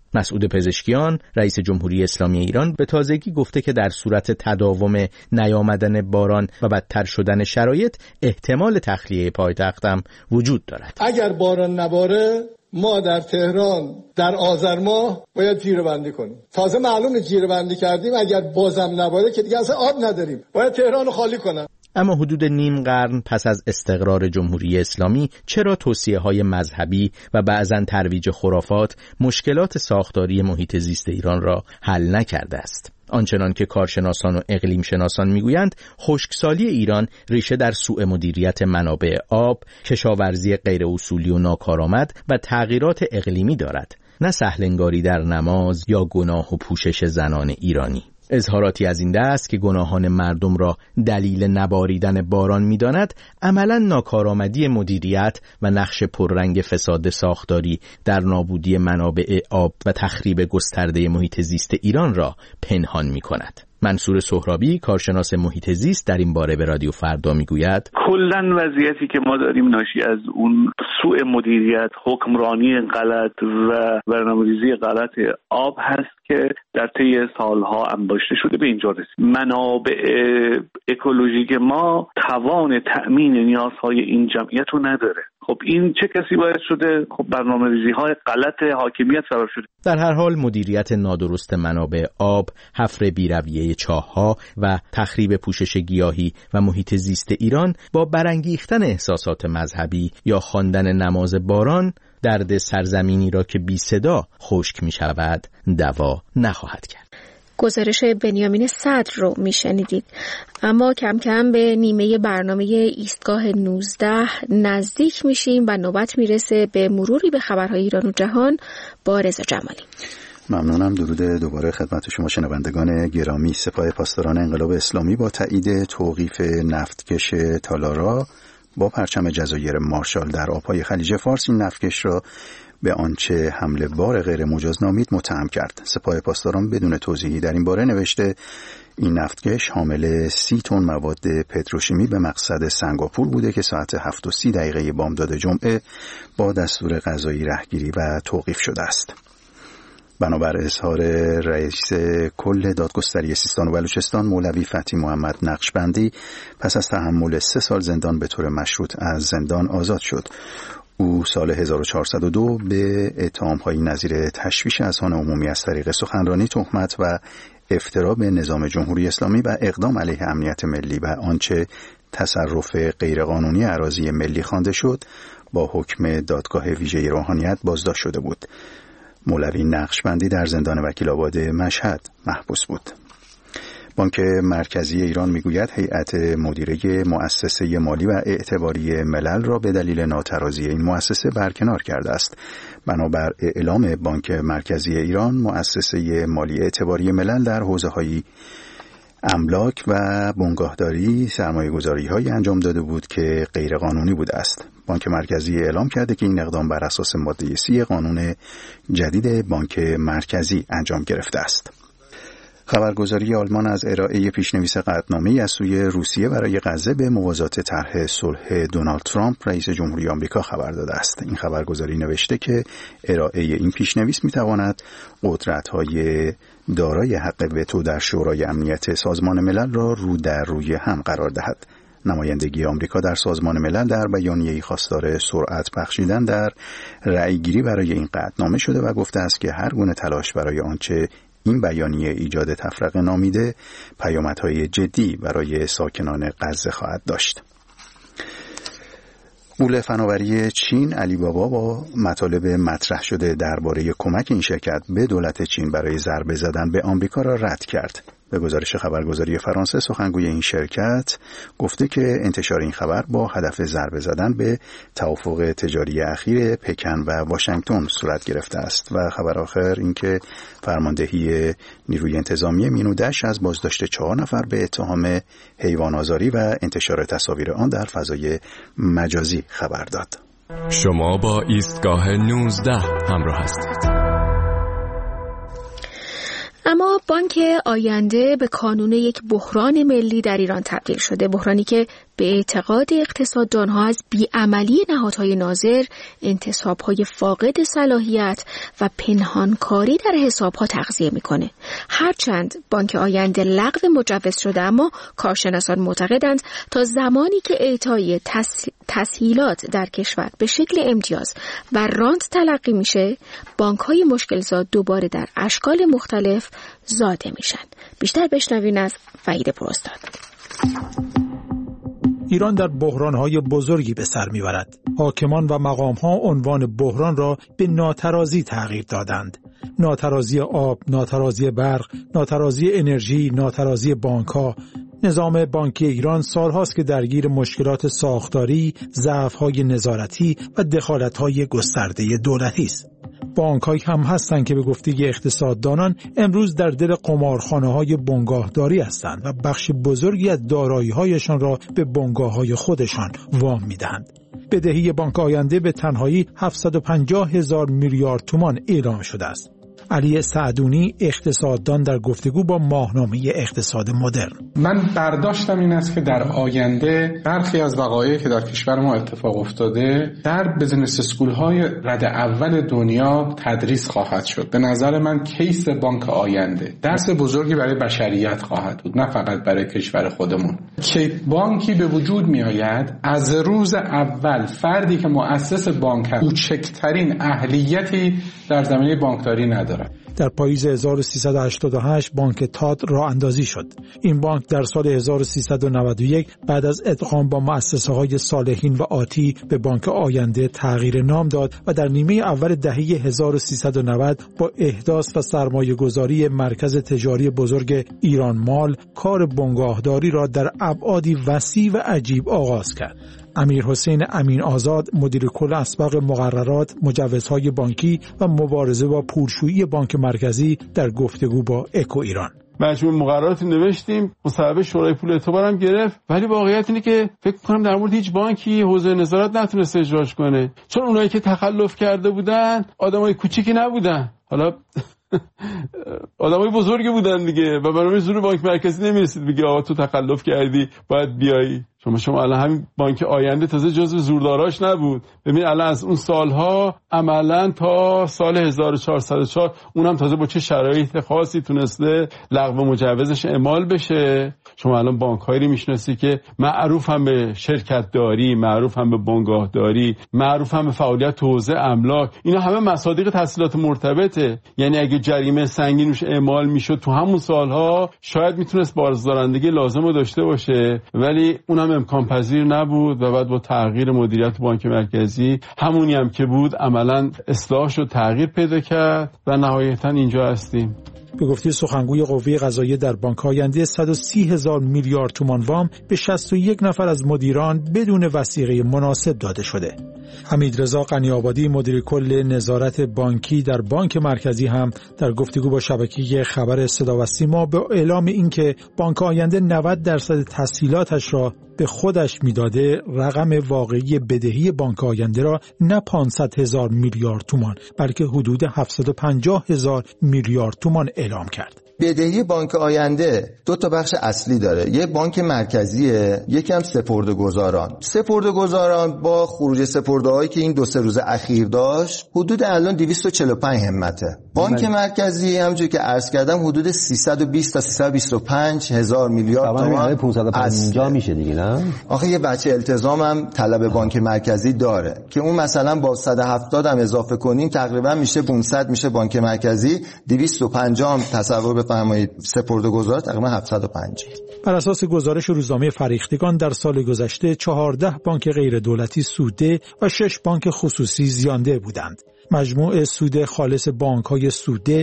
مسعود پزشکیان رئیس جمهوری اسلامی ایران به تازگی گفته که در صورت تداوم نیامدن باران و بدتر شدن شرایط احتمال تخلیه پایتخت هم وجود دارد. اگر باران نباره ما در تهران در آذر ماه باید جیره‌بندی کنیم. تازه معلومه جیره‌بندی کردیم، اگر بازم نباره که دیگه اصلا آب نداریم، باید تهران رو خالی کنن. اما حدود نیم قرن پس از استقرار جمهوری اسلامی چرا توصیه‌های مذهبی و بعضاً ترویج خرافات مشکلات ساختاری محیط زیست ایران را حل نکرده است؟ آنچنان که کارشناسان و اقلیم شناسان میگویند، خشکسالی ایران ریشه در سوء مدیریت منابع آب، کشاورزی غیر اصولی و ناکارآمد و تغییرات اقلیمی دارد، نه سهلنگاری در نماز یا گناه و پوشش زنان ایرانی. اظهاراتی از این دست که گناهان مردم را دلیل نباریدن باران می‌داند، عملاً ناکارآمدی مدیریت و نقش پررنگ فساد ساختاری در نابودی منابع آب و تخریب گسترده محیط زیست ایران را پنهان می‌کند. منصور سهرابی کارشناس محیط زیست در این باره به رادیو فردا میگوید کلاً وضعیتی که ما داریم ناشی از اون سوء مدیریت، حکمرانی غلط و برنامه‌ریزی غلط آب هست که در طی سالها انباشته شده به اینجا رسید. منابع اکولوژیک ما توان تأمین نیازهای این جمعیت رو نداره. خب این چه کسی باعث شده؟ خب برنامه‌ریزی‌های غلط حاکمیت سبب شده. در هر حال مدیریت نادرست منابع آب، حفر بی‌رویه چاه‌ها و تخریب پوشش گیاهی و محیط زیست ایران با برانگیختن احساسات مذهبی یا خواندن نماز باران درد سرزمینی را که بی صدا خشک می شود دوا نخواهد کرد. گزارش بنیامین صدر رو میشنیدید. اما کم کم به نیمه برنامه ایستگاه 19 نزدیک میشیم و نوبت میرسه به مروری به خبرهای ایران و جهان با رضا جمالی. ممنونم. درود دوباره خدمت شما شنوندگان گرامی. سپاه پاسداران انقلاب اسلامی با تایید توقیف نفتکش تالارا با پرچم جزایر مارشال در آبهای خلیج فارس این نفتکش را به آنچه حمله بار غیر مجاز نامید متهم کرد. سپاه پاسداران بدون توضیحی در این باره نوشته این نفتکش حامل 30 تن مواد پتروشیمی به مقصد سنگاپور بوده که ساعت 7:30 بامداد جمعه با دستور قضایی رهگیری و توقیف شده است. بنابر اظهار رئیس کل دادگستری سیستان و بلوچستان مولوی فتحی محمد نقشبندی پس از تحمل 3 سال زندان به طور مشروط از زندان آزاد شد. او سال 1402 به اتهام‌های نظیر تشویش اذهان عمومی از طریق سخنرانی، تهمت و افترا به نظام جمهوری اسلامی و اقدام علیه امنیت ملی و آنچه تصرف غیرقانونی اراضی ملی خوانده شد با حکم دادگاه ویژه روحانیت بازداشت شده بود. مولوی نقشبندی در زندان وکیل‌آباد مشهد محبوس بود. بانک مرکزی ایران میگوید هیئت مدیره مؤسسه مالی و اعتباری ملل را به دلیل ناترازی این مؤسسه برکنار کرده است. بنابر اعلام بانک مرکزی ایران، مؤسسه مالی اعتباری ملل در حوزه‌های املاک و بنگاهداری سرمایه‌گذاری‌هایی انجام داده بود که غیرقانونی بوده است. بانک مرکزی اعلام کرده که این اقدام بر اساس ماده 30 قانون جدید بانک مرکزی انجام گرفته است. خبرگزاری آلمان از ارائه پیشنویس قطعنامه‌ای از سوی روسیه برای غزه به موازات طرح صلح دونالد ترامپ رئیس جمهوری آمریکا خبر داده است. این خبرگزاری نوشته که ارائه این پیشنویس می‌تواند قدرت‌های دارای حق وتو در شورای امنیت سازمان ملل را رو در روی هم قرار دهد. نمایندگی آمریکا در سازمان ملل در بیانیه‌ای خواستار سرعت بخشیدن در رأیگیری برای این قطعنامه شده و گفته است که هر گونه تلاش برای آنچه این بیانیه ایجاد تفرقه نامیده پیامدهای جدی برای ساکنان غزه خواهد داشت. غول فناوری چین علی بابا با مطالب مطرح شده درباره کمک این شرکت به دولت چین برای ضربه زدن به آمریکا را رد کرد. به گزارش خبرگزاری فرانسه، سخنگوی این شرکت گفته که انتشار این خبر با هدف ضربه زدن به توافق تجاری اخیر پکن و واشنگتن صورت گرفته است. و خبر آخر این که فرماندهی نیروی انتظامی مینودش از بازداشت 4 نفر به اتهام حیوان آزاری و انتشار تصاویر آن در فضای مجازی خبر داد. شما با ایستگاه 19 همراه هستید. اما بانک آینده به کانون یک بحران ملی در ایران تبدیل شده، بحرانی که به اعتقاد اقتصاددانها از بیعملی نهادهای ناظر، انتصابهای فاقد صلاحیت و پنهانکاری در حسابها تغذیه میکنه. هرچند بانک آینده لغو مجوز شده، اما کارشناسان معتقدند تا زمانی که اعطای تسهیلات در کشور به شکل امتیاز و رانت تلقی میشه، بانک‌های مشکل‌زا دوباره در اشکال مختلف زاده میشن. بیشتر بشنوین از وحید پراستاد. ایران در بحران‌های بزرگی به سر می‌برد. حاکمان و مقام‌ها عنوان بحران را به ناترازی تغییر دادند. ناترازی آب، ناترازی برق، ناترازی انرژی، ناترازی بانک‌ها. نظام بانکی ایران سالهاست که درگیر مشکلات ساختاری، ضعف‌های نظارتی و دخالت‌های گسترده دولتی است. بانک‌هایی هم هستند که به گفته اقتصاددانان امروز در دل قمارخانه‌های بنگاهداری هستند و بخش بزرگی از دارایی‌هایشان را به بنگاه‌های خودشان وام می‌دهند. بدهی بانک آینده به تنهایی 750,000 میلیارد تومان اعلام شده است. علی سعدونی اقتصاددان در گفتگو با ماهنامه اقتصاد مدرن: من برداشتم این است که در آینده برخی از وقایعی که در کشور ما اتفاق افتاده در بزنس اسکول‌های رد اول دنیا تدریس خواهد شد. به نظر من کیس بانک آینده درس بزرگی برای بشریت خواهد بود، نه فقط برای کشور خودمون. که بانکی به وجود می آید از روز اول فردی که مؤسس بانک است کوچکترین اهلیتی در زمینه بانکداری نداره. در پاییز 1388 بانک تاد راه اندازی شد. این بانک در سال 1391 بعد از ادغام با مؤسسه‌های صالحین و آتی به بانک آینده تغییر نام داد و در نیمه اول دهه 1390 با احداث و سرمایه‌گذاری مرکز تجاری بزرگ ایران مال کار بنگاهداری را در ابعادی وسیع و عجیب آغاز کرد. امیر حسین امین آزاد مدیر کل اسبق مقررات، مجوزهای بانکی و مبارزه با پولشویی بانک مرکزی در گفتگو با اکو ایران: مجموع مقرراتی نوشتیم، مصوبه شورای پول اعتبارم گرفت، ولی واقعیت اینه که فکر کنم در مورد هیچ بانکی حوزه نظارت نتونست اجراش کنه، چون اونایی که تخلف کرده بودن آدمای کوچیکی نبودن، حالا آدمای بزرگی بودن دیگه، و برای زور بانک مرکزی نمیرسید بگی آقا تو تخلف کردی باید بیایی. شما الان همین بانک آینده تازه جزو زورداراش نبود. ببین الان از اون سالها عملا تا سال 1404 اونم تازه با چه شرایط خاصی تونسته لغو مجوزش اعمال بشه. شما الان بانک‌هایی رو میشناسی که معروف هم به شرکت داری، معروف هم به بنگاهداری، معروف هم به فعالیت تو حوزه املاک. اینا همه مصادیق تسهیلات مرتبطه. یعنی اگه جریمه سنگین روش اعمال میشد تو همون سالها شاید میتونست بازدارندگی لازم رو داشته باشه، ولی اونم امکان پذیر نبود و بعد با تغییر مدیریت بانک مرکزی همونی هم که بود عملاً اصلاح شد، تغییر پیدا کرد و نهایتاً اینجا هستیم. به گفته سخنگوی قوه قضاییه در بانک آینده 130,000 میلیارد تومان وام به 61 نفر از مدیران بدون وثیقه مناسب داده شده. حمیدرضا غنی‌آبادی مدیر کل نظارت بانکی در بانک مرکزی هم در گفتگو با شبکه خبر صدا و سیما به اعلام اینکه بانک آینده 90% تسهیلاتش را به خودش میداده، رقم واقعی بدهی بانک آینده را نه 500,000 میلیارد تومان بلکه حدود 750,000 میلیارد تومان اعلام کرد. بدهی بانک آینده دو تا بخش اصلی داره. یه بانک مرکزیه، یکی هم سپرده‌گذاران. سپرده‌گذاران با خروج سپرده‌هایی که این 2-3 روز اخیر داشت حدود الان 245 همته. بانک مرکزی همونجوری که عرض کردم حدود 320 تا 325 هزار میلیارد تومان 550 میشه دیگه، نه؟ آخه یه بچه التزام هم طلب بانک مرکزی داره که اون مثلا با 170 هم اضافه کنیم تقریبا میشه 500 میشه بانک مرکزی، 250 هم تصور بفرمایید سپرده‌گذار تقریبا 750. بر اساس گزارش روزنامه فریختگان در سال گذشته 14 بانک غیر دولتی سودده و 6 بانک خصوصی زیانده بودند. مجموع سود خالص بانک‌های سودده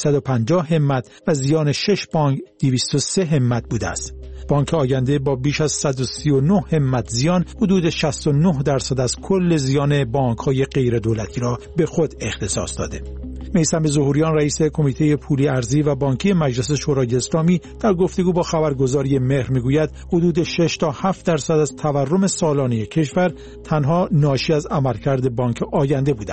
350 همت و زیان 6 بانک 203 همت بوده است. بانک آینده با بیش از 139 همت زیان حدود 69% از کل زیان بانک‌های غیر دولتی را به خود اختصاص داده. میثم ظهوریان رئیس کمیته پولی ارزی و بانکی مجلس شورای اسلامی در گفتگو با خبرگزاری مهر میگوید حدود 6 تا 7% از تورم سالانه کشور تنها ناشی از عملکرد بانک آینده بوده است.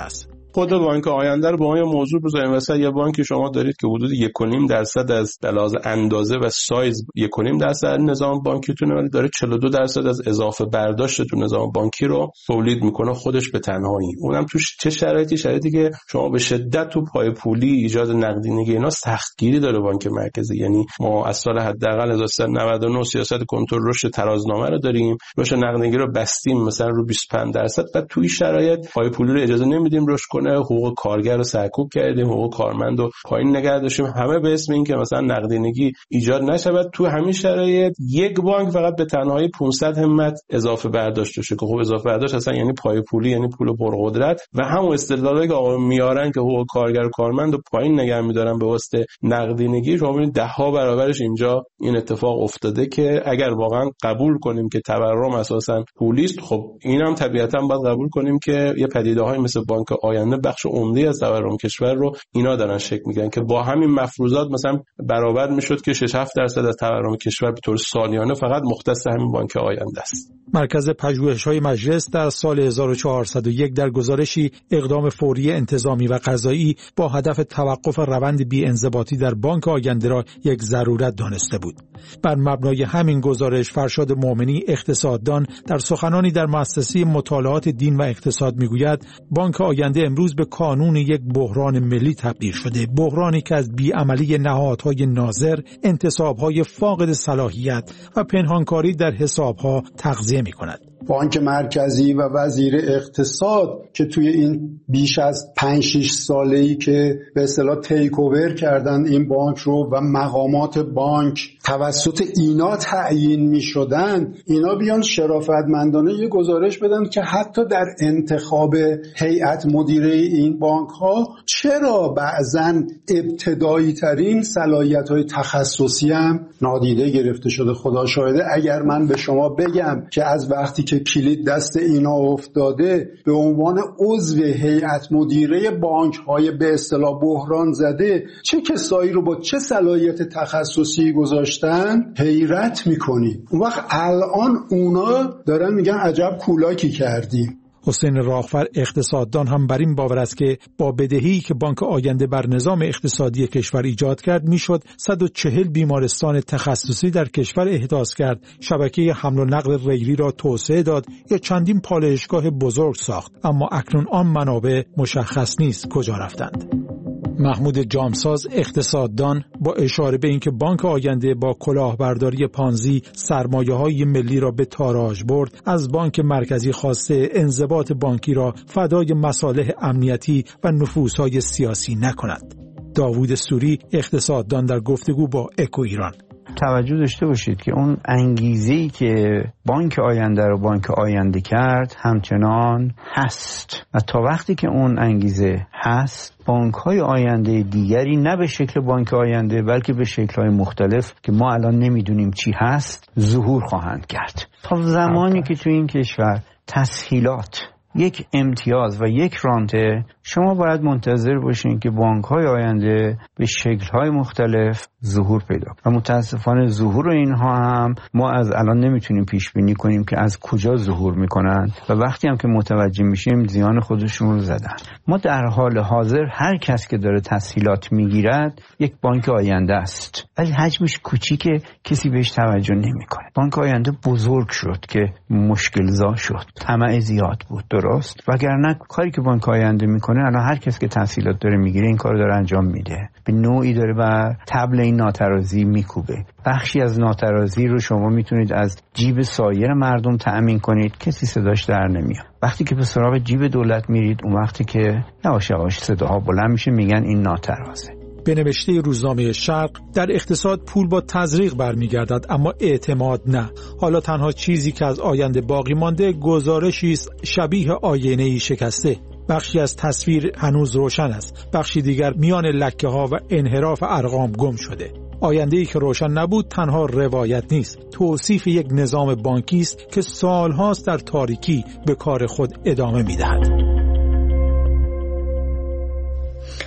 خود بانک آینده رو با یه موضوع بذاریم واسه یه بانکی شما دارید که حدود 1.5% از لحاظ اندازه و سایز 1.5% نظام بانکیتونه، ولی داره 42% از اضافه برداشت تو نظام بانکی رو تولید میکنه خودش به تنهایی. اونم توش چه شرایطی که شما به شدت تو پای پولی ایجاد نقدینگی اینا سختگیری داره بانک مرکزی. یعنی ما از سال حداقل 1399 سیاست کنترل رشد ترازنامه رو داریم، رشد نقدینگی رو بستیم مثلا رو 25%، بعد توی شرایط پای پولی رو اجازه نمیدیم رشد کنه، حقوق کارگر رو سرکوب کردیم، حقوق کارمند رو پایین نگه داشتیم، همه به اسم این که مثلا نقدینگی ایجاد نشه. تو همین شرایط یک بانک فقط به تنهایی 500 همت اضافه برداشت داشته که خب اضافه برداشت اصلا یعنی پای پولی، یعنی پول پرقدرت، و همون استدلالی که آقا میارن که حقوق کارگر و کارمند رو پایین نگه میدارن به واسطه نقدینگی، شما ببینید 10 برابرش اینجا این اتفاق افتاده که اگر واقعا قبول کنیم که تورم اساسا پولی است، خب اینم طبیعتا باید قبول کنیم که یه پدیده‌های مثل بانک آینده بخش عمده از تورم کشور رو اینا دارن شکل میگیرن که با همین مفروضات مثلا برابر میشد که 6-7% از تورم کشور به طور سالیانه فقط مختص همین بانک آینده است. مرکز پژوهش‌های مجلس در سال 1401 در گزارشی اقدام فوری انتظامی و قضایی با هدف توقف روند بی‌انضباطی در بانک آینده را یک ضرورت دانسته بود. بر مبنای همین گزارش فرشاد مومنی اقتصاددان در سخنانی در مؤسسه مطالعات دین و اقتصاد میگوید بانک آینده امروز به کانون یک بحران ملی تبدیل شده، بحرانی که از بیعملی نهادهای ناظر، انتصاب‌های فاقد صلاحیت و پنهانکاری در حساب‌ها تغذیه می‌کند. بانک مرکزی و وزیر اقتصاد که توی این بیش از 5-6 ساله‌ای که به اصطلاح تیک اوور کردن این بانک رو و مقامات بانک توسط اینا تعیین می‌شدن، اینا بیان شرافتمندانه یه گزارش بدن که حتی در انتخاب هیئت مدیره این بانک‌ها چرا بعضن ابتدایی ترین صلاحیت‌های تخصصی هم نادیده گرفته شده. خدا شاهده اگر من به شما بگم که از وقتی که کلید دست اینا افتاده به عنوان عضو هیئت مدیره بانک‌های به اصطلاح بحران زده چه کسایی رو با چه صلاحیت تخصصی گذاشتن، حیرت می‌کنی. اون وقت الان اونا دارن میگن عجب کولاکی کردیم. حسین راغفر اقتصاددان هم بر این باور است که با بدهی که بانک آینده بر نظام اقتصادی کشور ایجاد کرد میشد 140 بیمارستان تخصصی در کشور احداث کرد، شبکه حمل و نقل ریلی را توسعه داد یا چندین پالایشگاه بزرگ ساخت، اما اکنون آن منابع مشخص نیست کجا رفتند. محمود جامساز اقتصاددان با اشاره به اینکه بانک آینده با کلاهبرداری پانزی سرمایه‌های ملی را به تاراج برد، از بانک مرکزی خواسته انضباط بانکی را فدای مصالح امنیتی و نفوذهای سیاسی نکند. داوود سوری اقتصاددان در گفتگو با اکو ایران: توجه داشته باشید که اون انگیزه‌ای که بانک آینده رو بانک آینده کرد همچنان هست و تا وقتی که اون انگیزه هست بانک‌های آینده دیگری نه به شکل بانک آینده بلکه به شکل‌های مختلف که ما الان نمیدونیم چی هست ظهور خواهند کرد. تا زمانی که تو این کشور تسهیلات یک امتیاز و یک رانته، شما باید منتظر باشین که بانک‌های آینده به شکل‌های مختلف ظهور پیدا کنند و متاسفانه ظهور اینها هم ما از الان نمیتونیم پیش بینی کنیم که از کجا ظهور میکنند و وقتی هم که متوجه میشیم زیان خودشون رو زدن. ما در حال حاضر هر کس که داره تسهیلات میگیرد یک بانک آینده است، ولی حجمش کوچیکه، کسی بهش توجه نمیکنه. بانک آینده بزرگ شد که مشکل زا شد، طمع زیاد بود، درست؟ وگرنه کاری که بانک آینده میکنه الان هر کس که تسهیلات داره میگیره این کارو داره انجام میده، به نوعی داره بر تبل این ناترازی میکوبه. بخشی از ناترازی رو شما میتونید از جیب سایر مردم تأمین کنید، کسی صداش در نمیاد. وقتی که به سراغ جیب دولت میرید اون وقتی که یواش یواش صداها بلند میشه میگن این ناترازه. به نوشته روزنامه شرق در اقتصاد پول با تزریق برمیگردد اما اعتماد نه. حالا تنها چیزی که از آینده باقی مانده گزارشی است شبیه آینه‌ای شکسته. بخشی از تصویر هنوز روشن است، بخشی دیگر میان لکه‌ها و انحراف ارقام گم شده. آینده‌ای که روشن نبود تنها روایت نیست، توصیف یک نظام بانکی است که سالهاست در تاریکی به کار خود ادامه می‌دهد.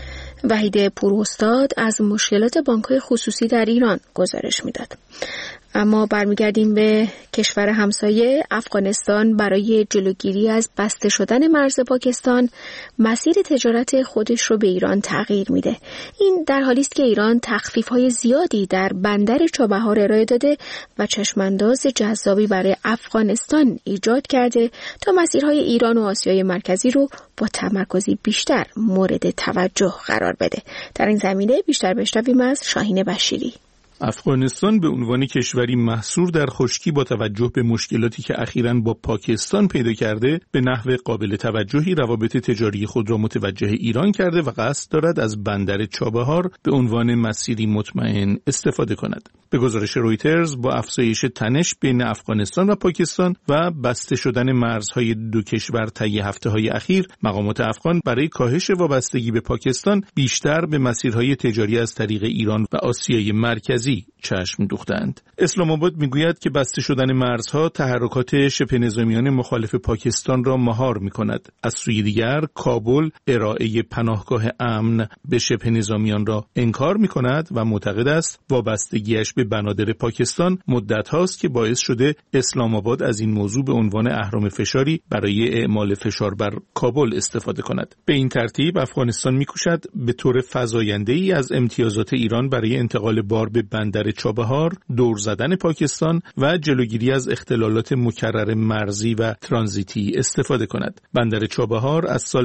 وحید پوراستاد از مشکلات بانک‌های خصوصی در ایران گزارش می‌داد. اما برمیگردیم به کشور همسایه. افغانستان برای جلوگیری از بسته شدن مرز پاکستان مسیر تجارت خودش رو به ایران تغییر میده. این در حالی است که ایران تخفیف‌های زیادی در بندر چابهار ارائه داده و چشمانداز جذابی برای افغانستان ایجاد کرده تا مسیرهای ایران و آسیای مرکزی رو با تمرکزی بیشتر مورد توجه قرار بده. در این زمینه بیشتر بشنویم از شاهین بشیری. افغانستان به عنوان کشوری محصور در خشکی با توجه به مشکلاتی که اخیراً با پاکستان پیدا کرده به نحو قابل توجهی روابط تجاری خود را متوجه ایران کرده و قصد دارد از بندر چابهار به عنوان مسیری مطمئن استفاده کند. به گزارش رویترز با افزایش تنش بین افغانستان و پاکستان و بسته شدن مرزهای دو کشور طی هفته‌های اخیر، مقامات افغان برای کاهش وابستگی به پاکستان بیشتر به مسیرهای تجاری از طریق ایران و آسیای مرکزی چشم دوختند. اسلام آباد میگوید که بسته شدن مرزها تحرکات شبه نظامیان مخالف پاکستان را مهار می‌کند. از سوی دیگر کابل ارائه پناهگاه امن به شبه نظامیان را انکار می‌کند و معتقد است وابستگیش به بنادر پاکستان مدت هاست که باعث شده اسلام آباد از این موضوع به عنوان اهرم فشاری برای اعمال فشار بر کابل استفاده کند. به این ترتیب افغانستان می‌کوشد به طور فزاینده‌ای از امتیازات ایران برای انتقال بار به بندر چابهار، دور زدن پاکستان و جلوگیری از اختلالات مکرر مرزی و ترانزیتی استفاده کند. بندر چابهار از سال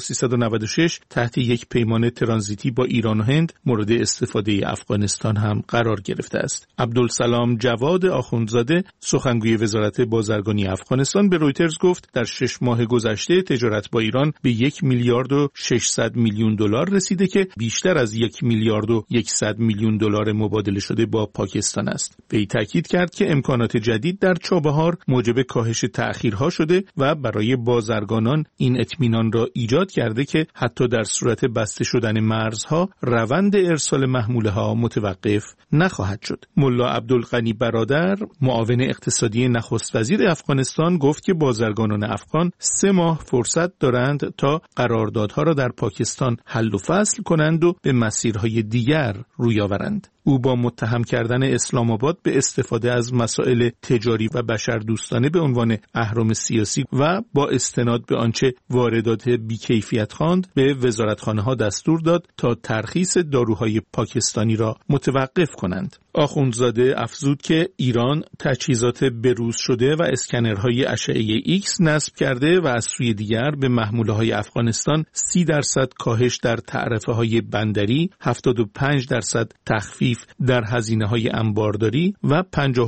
1396 تحت یک پیمان ترانزیتی با ایران و هند مورد استفاده افغانستان هم قرار گرفته است. عبدالسلام جواد آخوندزاده سخنگوی وزارت بازرگانی افغانستان به رویترز گفت در 6 ماه گذشته تجارت با ایران به 1 میلیارد و 600 میلیون دلار رسیده که بیشتر از 1 میلیارد و 100 میلیون دلار مبادله شده با پاکستان است. وی تاکید کرد که امکانات جدید در چابهار موجب کاهش تأخیرها شده و برای بازرگانان این اطمینان را ایجاد کرده که حتی در صورت بسته شدن مرزها روند ارسال محموله ها متوقف نخواهد شد. ملا عبدالغنی برادر معاون اقتصادی نخست وزیر افغانستان گفت که بازرگانان افغان 3 ماه فرصت دارند تا قراردادها را در پاکستان حل و فصل کنند و به مسیرهای دیگر روی آورند. او با متهم کردن اسلام آباد به استفاده از مسائل تجاری و بشردوستانه به عنوان اهرم سیاسی و با استناد به آنچه واردات بیکیفیت خواند به وزارتخانه‌ها دستور داد تا ترخیص داروهای پاکستانی را متوقف کنند. آخوندزاده افزود که ایران تجهیزات بروز شده و اسکنرهای اشعه ایکس نصب کرده و از سوی دیگر به محموله‌های افغانستان 30% کاهش در تعرفه‌های بندری، 75% تخفیف در هزینه‌های انبارداری و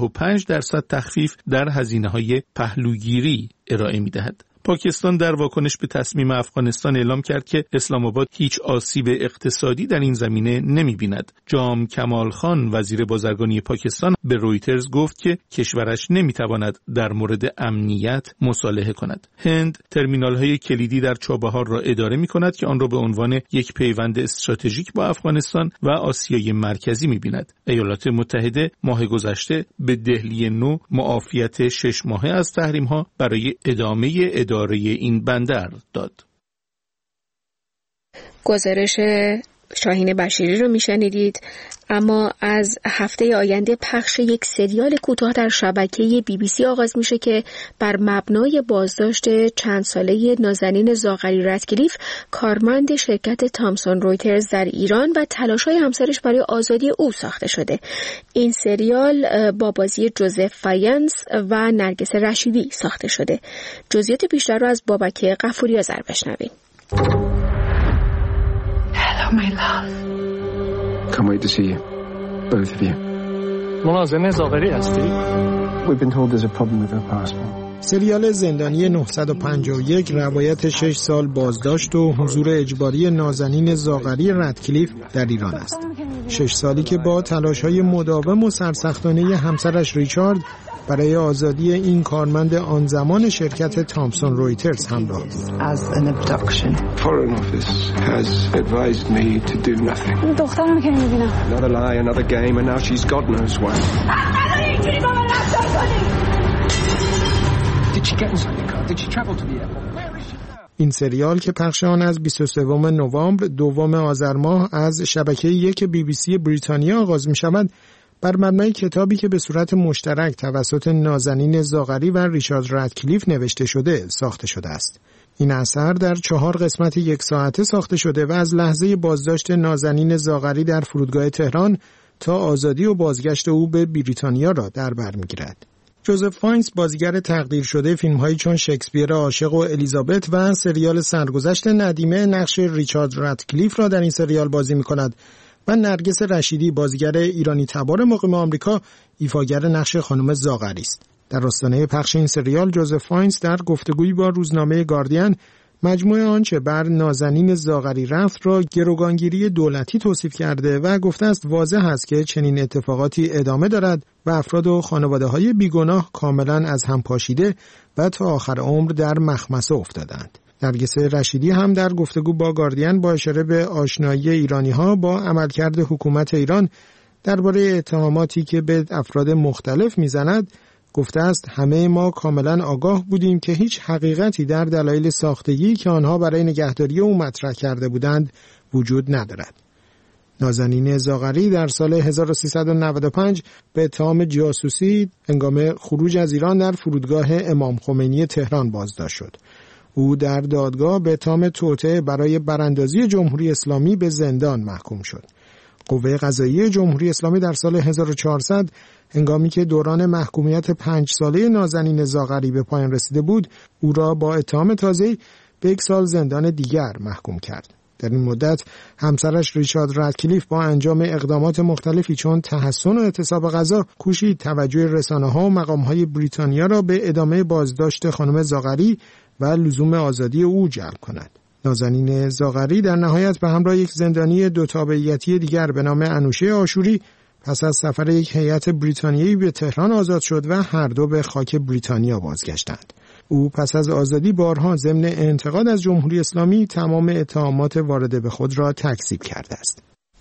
55% تخفیف در هزینه‌های پهلوگیری ارائه می‌دهد. پاکستان در واکنش به تصمیم افغانستان اعلام کرد که اسلام آباد هیچ آسیب اقتصادی در این زمینه نمی‌بیند. جام کمال خان وزیر بازرگانی پاکستان به رویترز گفت که کشورش نمی‌تواند در مورد امنیت مصالحه کند. هند ترمینال‌های کلیدی در چابهار را اداره می‌کند که آن را به عنوان یک پیوند استراتژیک با افغانستان و آسیای مرکزی می‌بیند. ایالات متحده ماه گذشته به دهلی نو معافیت 6 ماهه از تحریم‌ها برای ادامه اداره این بندر داد. گزارش شاهین بشیری رو میشنیدید. اما از هفته آینده پخش یک سریال کوتاه در شبکه BBC آغاز میشه که بر مبنای بازداشت چند ساله نازنین زاغری رتکلیف، کارمند شرکت تامسون رویترز در ایران و تلاش‌های همسرش برای آزادی او ساخته شده. این سریال با بازی جوزف فاینس و نرگس رشیدی ساخته شده. جزئیات بیشتر رو از بابک غفوری آذر بشنویم. Hello, my love. Can't wait to see you. Both of you. منازنه زاغری هستی؟ We've been told there's a problem with her passport. سریال زندانی 951 روایت 6 سال بازداشت و حضور اجباری نازنین زاغری رتکلیف در ایران است. 6 سالی که با تلاش‌های مداوم و سرسختانه همسرش ریچارد برای آزادی این کارمند آن زمان شرکت تامسون رویترز همراه بود. As an abduction. Foreign Office has advised me to do nothing. دخترم که نمی‌بینم. Another lie, another game, and now she's God knows what. Did she get inside the car? Did she travel to the airport? Where is she now? این سریال که پخش آن از 23 نوامبر 2 آذر ماه از شبکه 1 BBC بریتانیا آغاز می شود، بر مبنای کتابی که به صورت مشترک توسط نازنین زاغری و ریچارد رادکلیف نوشته شده ساخته شده است. این اثر در 4 قسمت 1 ساعته ساخته شده و از لحظه بازداشت نازنین زاغری در فرودگاه تهران تا آزادی و بازگشت او به بریتانیا را در بر می‌گیرد. جوزف فاینز بازیگر تقدیر شده فیلم‌هایی چون شکسپیر عاشق و الیزابت و سریال سرگذشت ندیمه نقش ریچارد رادکلیف را در این سریال بازی می‌کند و نرگس رشیدی بازیگر ایرانی تبار مقیم آمریکا ایفاگر نقش خانم زاغری است. در آستانه پخش این سریال جوزف فاینز در گفتگویی با روزنامه گاردین مجموع آنچه بر نازنین زاغری رفت را گروگانگیری دولتی توصیف کرده و گفته است واضح است که چنین اتفاقاتی ادامه دارد و افراد و خانواده‌های بیگناه کاملا از هم پاشیده و تا آخر عمر در مخمصه افتادند. نرگس رشیدی هم در گفتگو با گاردین با اشاره به آشنایی ایرانی‌ها با عملکرد حکومت ایران درباره اتهاماتی که به افراد مختلف می‌زند گفته است همه ما کاملا آگاه بودیم که هیچ حقیقتی در دلایل ساختگی که آنها برای نگهداری او مطرح کرده بودند وجود ندارد. نازنین زاغری در سال 1395 به اتهام جاسوسی هنگام خروج از ایران در فرودگاه امام خمینی تهران بازداشت شد. او در دادگاه به اتهام توطئه برای براندازی جمهوری اسلامی به زندان محکوم شد. قوه قضاییه جمهوری اسلامی در سال 1400 هنگامی که دوران محکومیت 5 ساله نازنین زاغری به پایان رسیده بود، او را با اتهام تازه‌ای به 1 سال زندان دیگر محکوم کرد. در این مدت همسرش ریچارد رادکلیف با انجام اقدامات مختلفی چون تحسن و اعتصاب غذا کوشید توجه رسانه‌ها و مقام‌های بریتانیا را به ادامه بازداشت خانم زاغری و لزوم آزادی او جلب کند. نازنین زاغری در نهایت به همراه یک زندانی 2 تابعیتی دیگر به نام انوشه آشوری پس از سفر یک هیئت بریتانیایی به تهران آزاد شد و هر دو به خاک بریتانیا بازگشتند. او پس از آزادی بارها ضمن انتقاد از جمهوری اسلامی تمام اتهامات وارده به خود را تکذیب کرده است.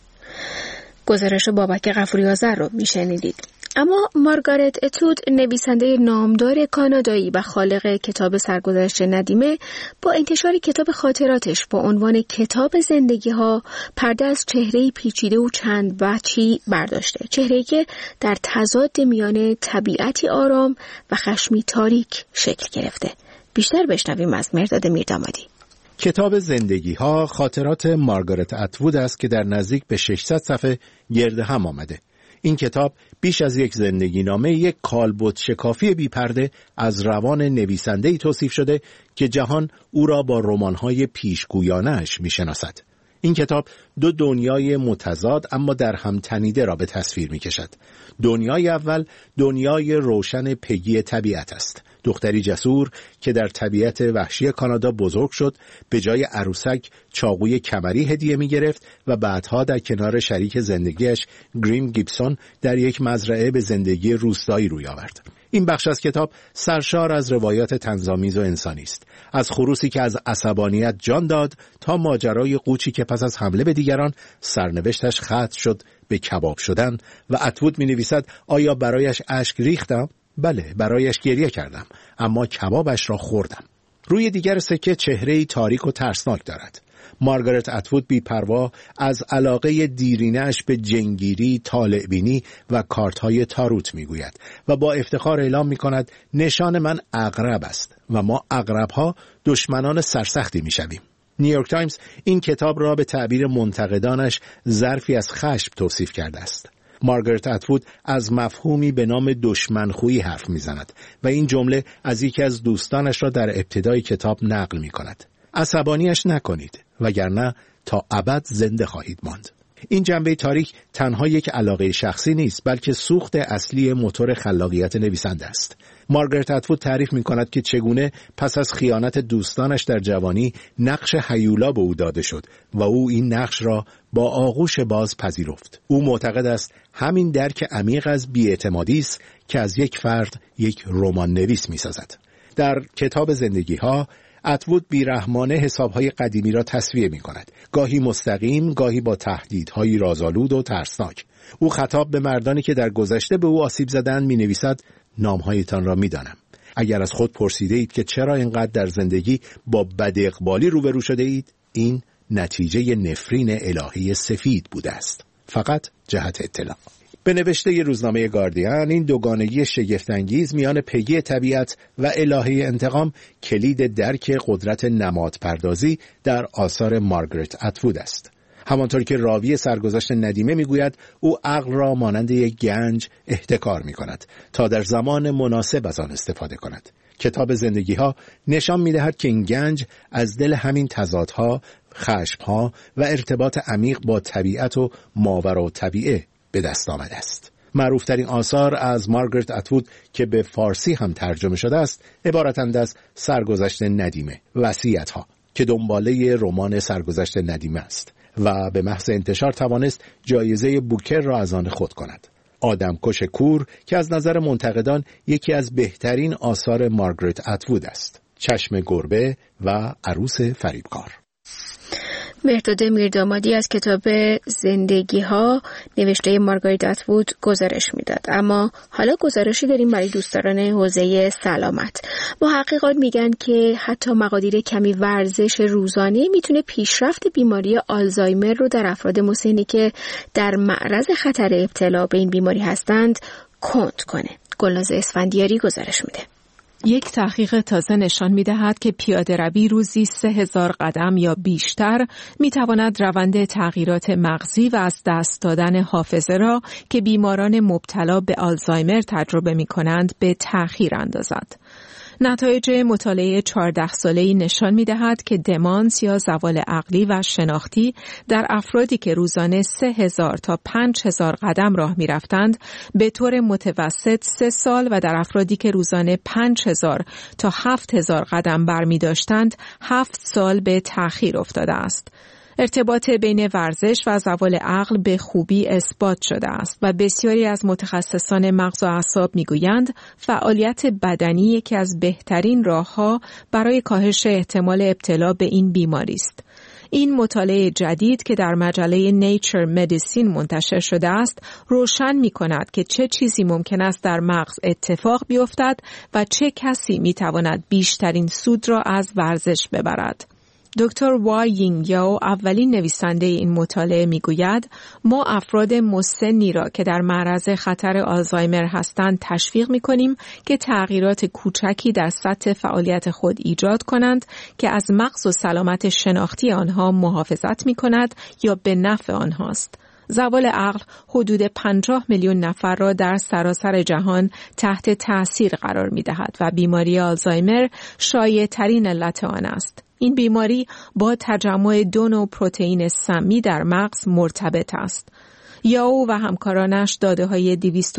گزارش بابک غفوری آذر رو میشنیدید. اما مارگارت اتوود نویسنده نامدار کانادایی و خالق کتاب سرگذشت ندیمه با انتشار کتاب خاطراتش با عنوان کتاب زندگی‌ها پرده از چهره‌ای پیچیده و چند وجهی برداشته. چهره‌ای که در تضاد میان طبیعتی آرام و خشمی تاریک شکل گرفته. بیشتر بشنویم از مرداد میردامادی. کتاب زندگی‌ها خاطرات مارگارت اتوود است که در نزدیک به 600 صفحه گرد هم آمده. این کتاب بیش از یک زندگی نامه، یک کالبد شکافی بی‌پرده از روان نویسنده‌ای توصیف شده که جهان او را با رمان‌های پیشگویانه‌اش می‌شناسد. این کتاب 2 دنیای متضاد اما در هم تنیده را به تصویر می‌کشد. دنیای اول دنیای روشن پگی طبیعت است. دختری جسور که در طبیعت وحشی کانادا بزرگ شد، به جای عروسک چاقوی کمری هدیه می گرفت و بعدها در کنار شریک زندگیش گریم گیبسون در یک مزرعه به زندگی روستایی روی آورد. این بخش از کتاب سرشار از روایات طنزآمیز و انسانی است. از خروسی که از عصبانیت جان داد تا ماجرای قوچی که پس از حمله به دیگران سرنوشتش ختم شد به کباب شدن و اتوود می نویسد آیا برایش اشک ریختم؟ بله، برایش گریه کردم، اما کبابش را خوردم. روی دیگر سکه چهره‌ای تاریک و ترسناک دارد. مارگارت اتوود بی‌پروا از علاقه دیرینه‌اش به جنگیری، طالع‌بینی و کارت‌های تاروت می‌گوید و با افتخار اعلام می‌کند نشان من عقرب است و ما عقرب‌ها دشمنان سرسختی می‌شویم. نیویورک تایمز این کتاب را به تعبیر منتقدانش ظرفی از خشم توصیف کرده است. مارگارت اتوود از مفهومی به نام دشمنخویی حرف می‌زند و این جمله از یکی از دوستانش را در ابتدای کتاب نقل می‌کند. عصبانیش نکنید وگرنه تا ابد زنده خواهید ماند. این جنبه تاریک تنها یک علاقه شخصی نیست بلکه سوخت اصلی موتور خلاقیت نویسنده است. مارگارت اتوود تعریف می‌کند که چگونه پس از خیانت دوستانش در جوانی نقش هیولا به او داده شد و او این نقش را با آغوش باز پذیرفت. او معتقد است همین درک عمیق از بی‌اعتمادی است که از یک فرد یک رمان نویس می‌سازد. در کتاب زندگی‌ها اتوود بیرحمانه حساب‌های قدیمی را تصفیه می‌کند، گاهی مستقیم، گاهی با تهدیدهای رازآلود و ترسناک. او خطاب به مردانی که در گذشته به او آسیب زدند می‌نویسد نام‌هایتان را می‌دانم. اگر از خود پرسیده اید که چرا اینقدر در زندگی با بد اقبالی روبرو شده اید، این نتیجه نفرین الهی سفید بوده است. فقط جهت اطلاع. به نوشته روزنامه گاردین، این دوگانگی شگفت‌انگیز میان پگی طبیعت و الهه انتقام کلید درک قدرت نمادپردازی در آثار مارگرت اتوود است. همانطور که راوی سرگذشت ندیمه میگوید، او عقل را مانند یک گنج احتکار میکند تا در زمان مناسب از آن استفاده کند. کتاب زندگی‌ها نشان می‌دهد که این گنج از دل همین تضادها، خشم‌ها و ارتباط عمیق با طبیعت و ماوراءالطبیعه به دست آمده است. معروفترین آثار از مارگرت اتوود که به فارسی هم ترجمه شده است، عبارتند از سرگذشت ندیمه، وصیت‌ها که دنباله رمان سرگذشت ندیمه است و به محض انتشار توانست جایزه بوکر را از آن خود کند. آدمکش کور که از نظر منتقدان یکی از بهترین آثار مارگرت اتوود است. چشم گربه و عروس فریبکار. مهرداد میردامادی از کتاب زندگی‌ها نوشته مارگارت اتوود گزارش میداد. اما حالا گزارشی داریم برای دوستداران حوزه سلامت. محققان میگن که حتی مقادیر کمی ورزش روزانه میتونه پیشرفت بیماری آلزایمر رو در افراد مسنی که در معرض خطر ابتلا به این بیماری هستند کند کنه. گلناز اسفندیاری گزارش میده. یک تحقیق تازه نشان می‌دهد که پیاده روی روزی 3000 قدم یا بیشتر می‌تواند روند تغییرات مغزی و از دست دادن حافظه را که بیماران مبتلا به آلزایمر تجربه می‌کنند به تأخیر اندازد. نتایج مطالعه 14 ساله‌ای نشان می‌دهد که دمانس یا زوال عقلی و شناختی در افرادی که روزانه 3000 تا 5000 قدم راه می‌رفتند به طور متوسط 3 سال و در افرادی که روزانه 5000 تا 7000 قدم برمی‌داشتند 7 سال به تأخیر افتاده است. ارتباط بین ورزش و زوال عقل به خوبی اثبات شده است و بسیاری از متخصصان مغز و اعصاب میگویند فعالیت بدنی یکی از بهترین راه‌ها برای کاهش احتمال ابتلا به این بیماری است. این مطالعه جدید که در مجله نیچر مدیسین منتشر شده است، روشن می‌کند که چه چیزی ممکن است در مغز اتفاق بیفتد و چه کسی می‌تواند بیشترین سود را از ورزش ببرد. دکتر وای یینگ یاو اولین نویسنده این مطالعه میگوید ما افراد مسنی را که در معرض خطر آلزایمر هستند تشویق میکنیم که تغییرات کوچکی در سطح فعالیت خود ایجاد کنند که از مغز و سلامت شناختی آنها محافظت میکند یا به نفع آنهاست. زوال عقل حدود 50 میلیون نفر را در سراسر جهان تحت تأثیر قرار می‌دهد و بیماری آلزایمر شایع‌ترین علت آن است. این بیماری با تجمع 2 نوع پروتئین سمی در مغز مرتبط است. یاو و همکارانش داده‌های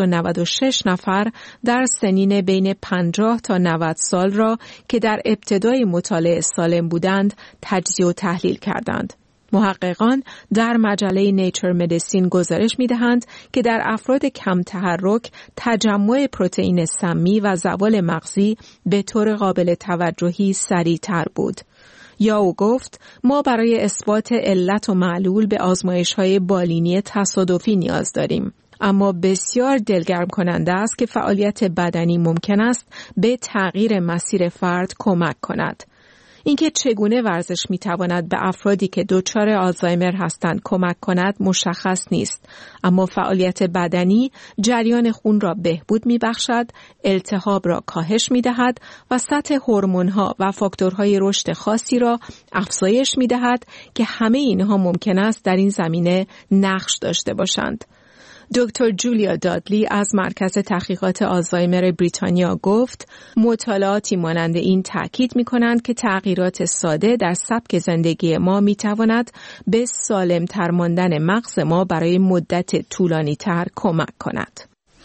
296 نفر در سنین بین 50 تا 90 سال را که در ابتدای مطالعه سالم بودند تجزیه و تحلیل کردند. محققان در مجله نیچر مدیسین گزارش می‌دهند که در افراد کم تحرک تجمع پروتئین سمی و زوال مغزی به طور قابل توجهی سریع‌تر بود. یاو گفت ما برای اثبات علت و معلول به آزمایش‌های بالینی تصادفی نیاز داریم. اما بسیار دلگرم کننده است که فعالیت بدنی ممکن است به تغییر مسیر فرد کمک کند. اینکه چگونه ورزش میتواند به افرادی که دچار آلزایمر هستند کمک کند مشخص نیست، اما فعالیت بدنی جریان خون را بهبود میبخشد، التهاب را کاهش میدهد و سطح هورمون‌ها و فاکتورهای رشد خاصی را افزایش میدهد که همه اینها ممکن است در این زمینه نقش داشته باشند. دکتر جولیا دادلی از مرکز تحقیقات آلزایمر بریتانیا گفت مطالعاتی مانند این تأکید می‌کنند که تغییرات ساده در سبک زندگی ما می‌تواند به سالم‌تر ماندن مغز ما برای مدت طولانی‌تر کمک کند.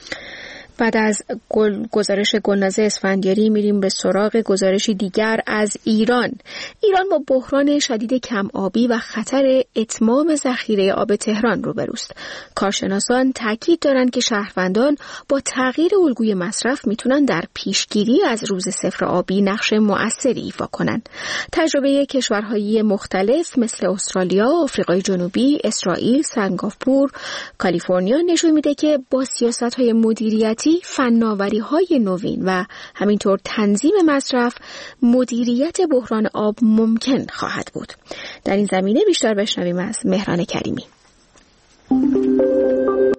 بعد از گزارش گلناز اسفندیاری میریم به سراغ گزارشی دیگر از ایران. ایران با بحران شدید کم آبی و خطر اتمام ذخیره آب تهران روبروست. کارشناسان تاکید دارند که شهروندان با تغییر الگوی مصرف میتونن در پیشگیری از روز صفر آبی نقش مؤثری ایفا کنند. تجربه کشورهای مختلف مثل استرالیا، آفریقای جنوبی، اسرائیل، سنگاپور، کالیفرنیا نشون میده که با سیاست‌های مدیریتی، فناوری‌های نوین و همینطور تنظیم مصرف، مدیریت بحران آب ممکن خواهد بود. در این زمینه بیشتر بشنویم از مهران کریمی.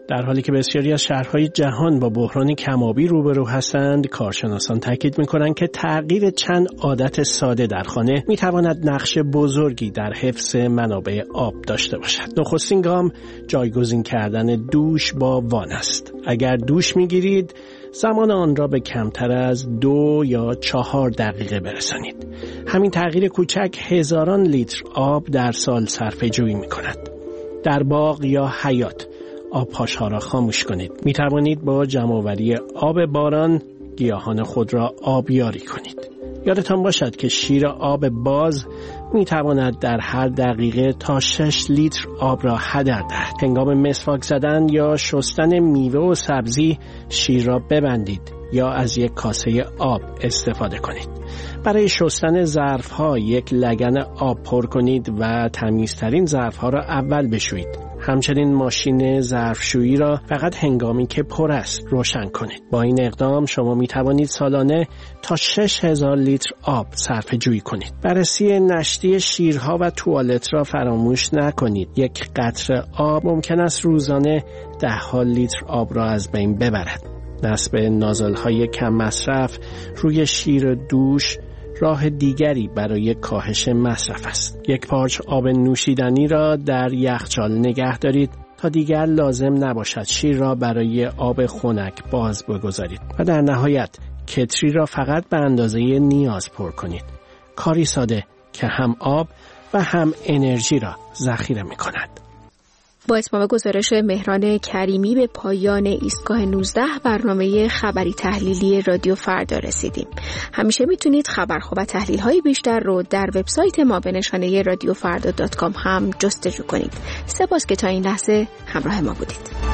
در حالی که بسیاری از شهرهای جهان با بحران کم‌آبی روبرو هستند، کارشناسان تاکید می‌کنند که تغییر چند عادت ساده در خانه می‌تواند نقش بزرگی در حفظ منابع آب داشته باشد. نخستین گام جایگزین کردن دوش با وان است. اگر دوش می‌گیرید، زمان آن را به کمتر از 2 یا 4 دقیقه برسانید. همین تغییر کوچک هزاران لیتر آب در سال صرفه‌جویی می‌کند. در باغ یا حیاط آبپاش‌ها را خاموش کنید. می توانید با جمع‌آوری آب باران گیاهان خود را آبیاری کنید. یادتان باشد که شیر آب باز می تواند در هر دقیقه تا 6 لیتر آب را هدر دهد. هنگام مسواک زدن یا شستن میوه و سبزی شیر را ببندید یا از یک کاسه آب استفاده کنید. برای شستن ظرف‌ها یک لگن آب پر کنید و تمیزترین ظرف‌ها را اول بشویید. همچنین ماشین ظرفشویی را فقط هنگامی که پر است روشن کنید. با این اقدام شما می توانید سالانه تا 6000 لیتر آب صرفه جویی کنید. بررسی نشتی شیرها و توالت را فراموش نکنید. یک قطره آب ممکن است روزانه 10 لیتر آب را از بین ببرد. نصب نازل‌های کم مصرف روی شیر دوش راه دیگری برای کاهش مصرف است. یک پارچ آب نوشیدنی را در یخچال نگه دارید تا دیگر لازم نباشد شیر را برای آب خنک باز بگذارید. و در نهایت کتری را فقط به اندازه نیاز پر کنید. کاری ساده که هم آب و هم انرژی را ذخیره می‌کند. با اتمام گزارش مهران کریمی به پایان ایستگاه 19 برنامه خبری تحلیلی رادیو فردا رسیدیم. همیشه میتونید خبرها و تحلیل‌های بیشتر رو در وبسایت ما به نشانه radiofrda.com هم جستجو کنید. سپاس که تا این لحظه همراه ما بودید.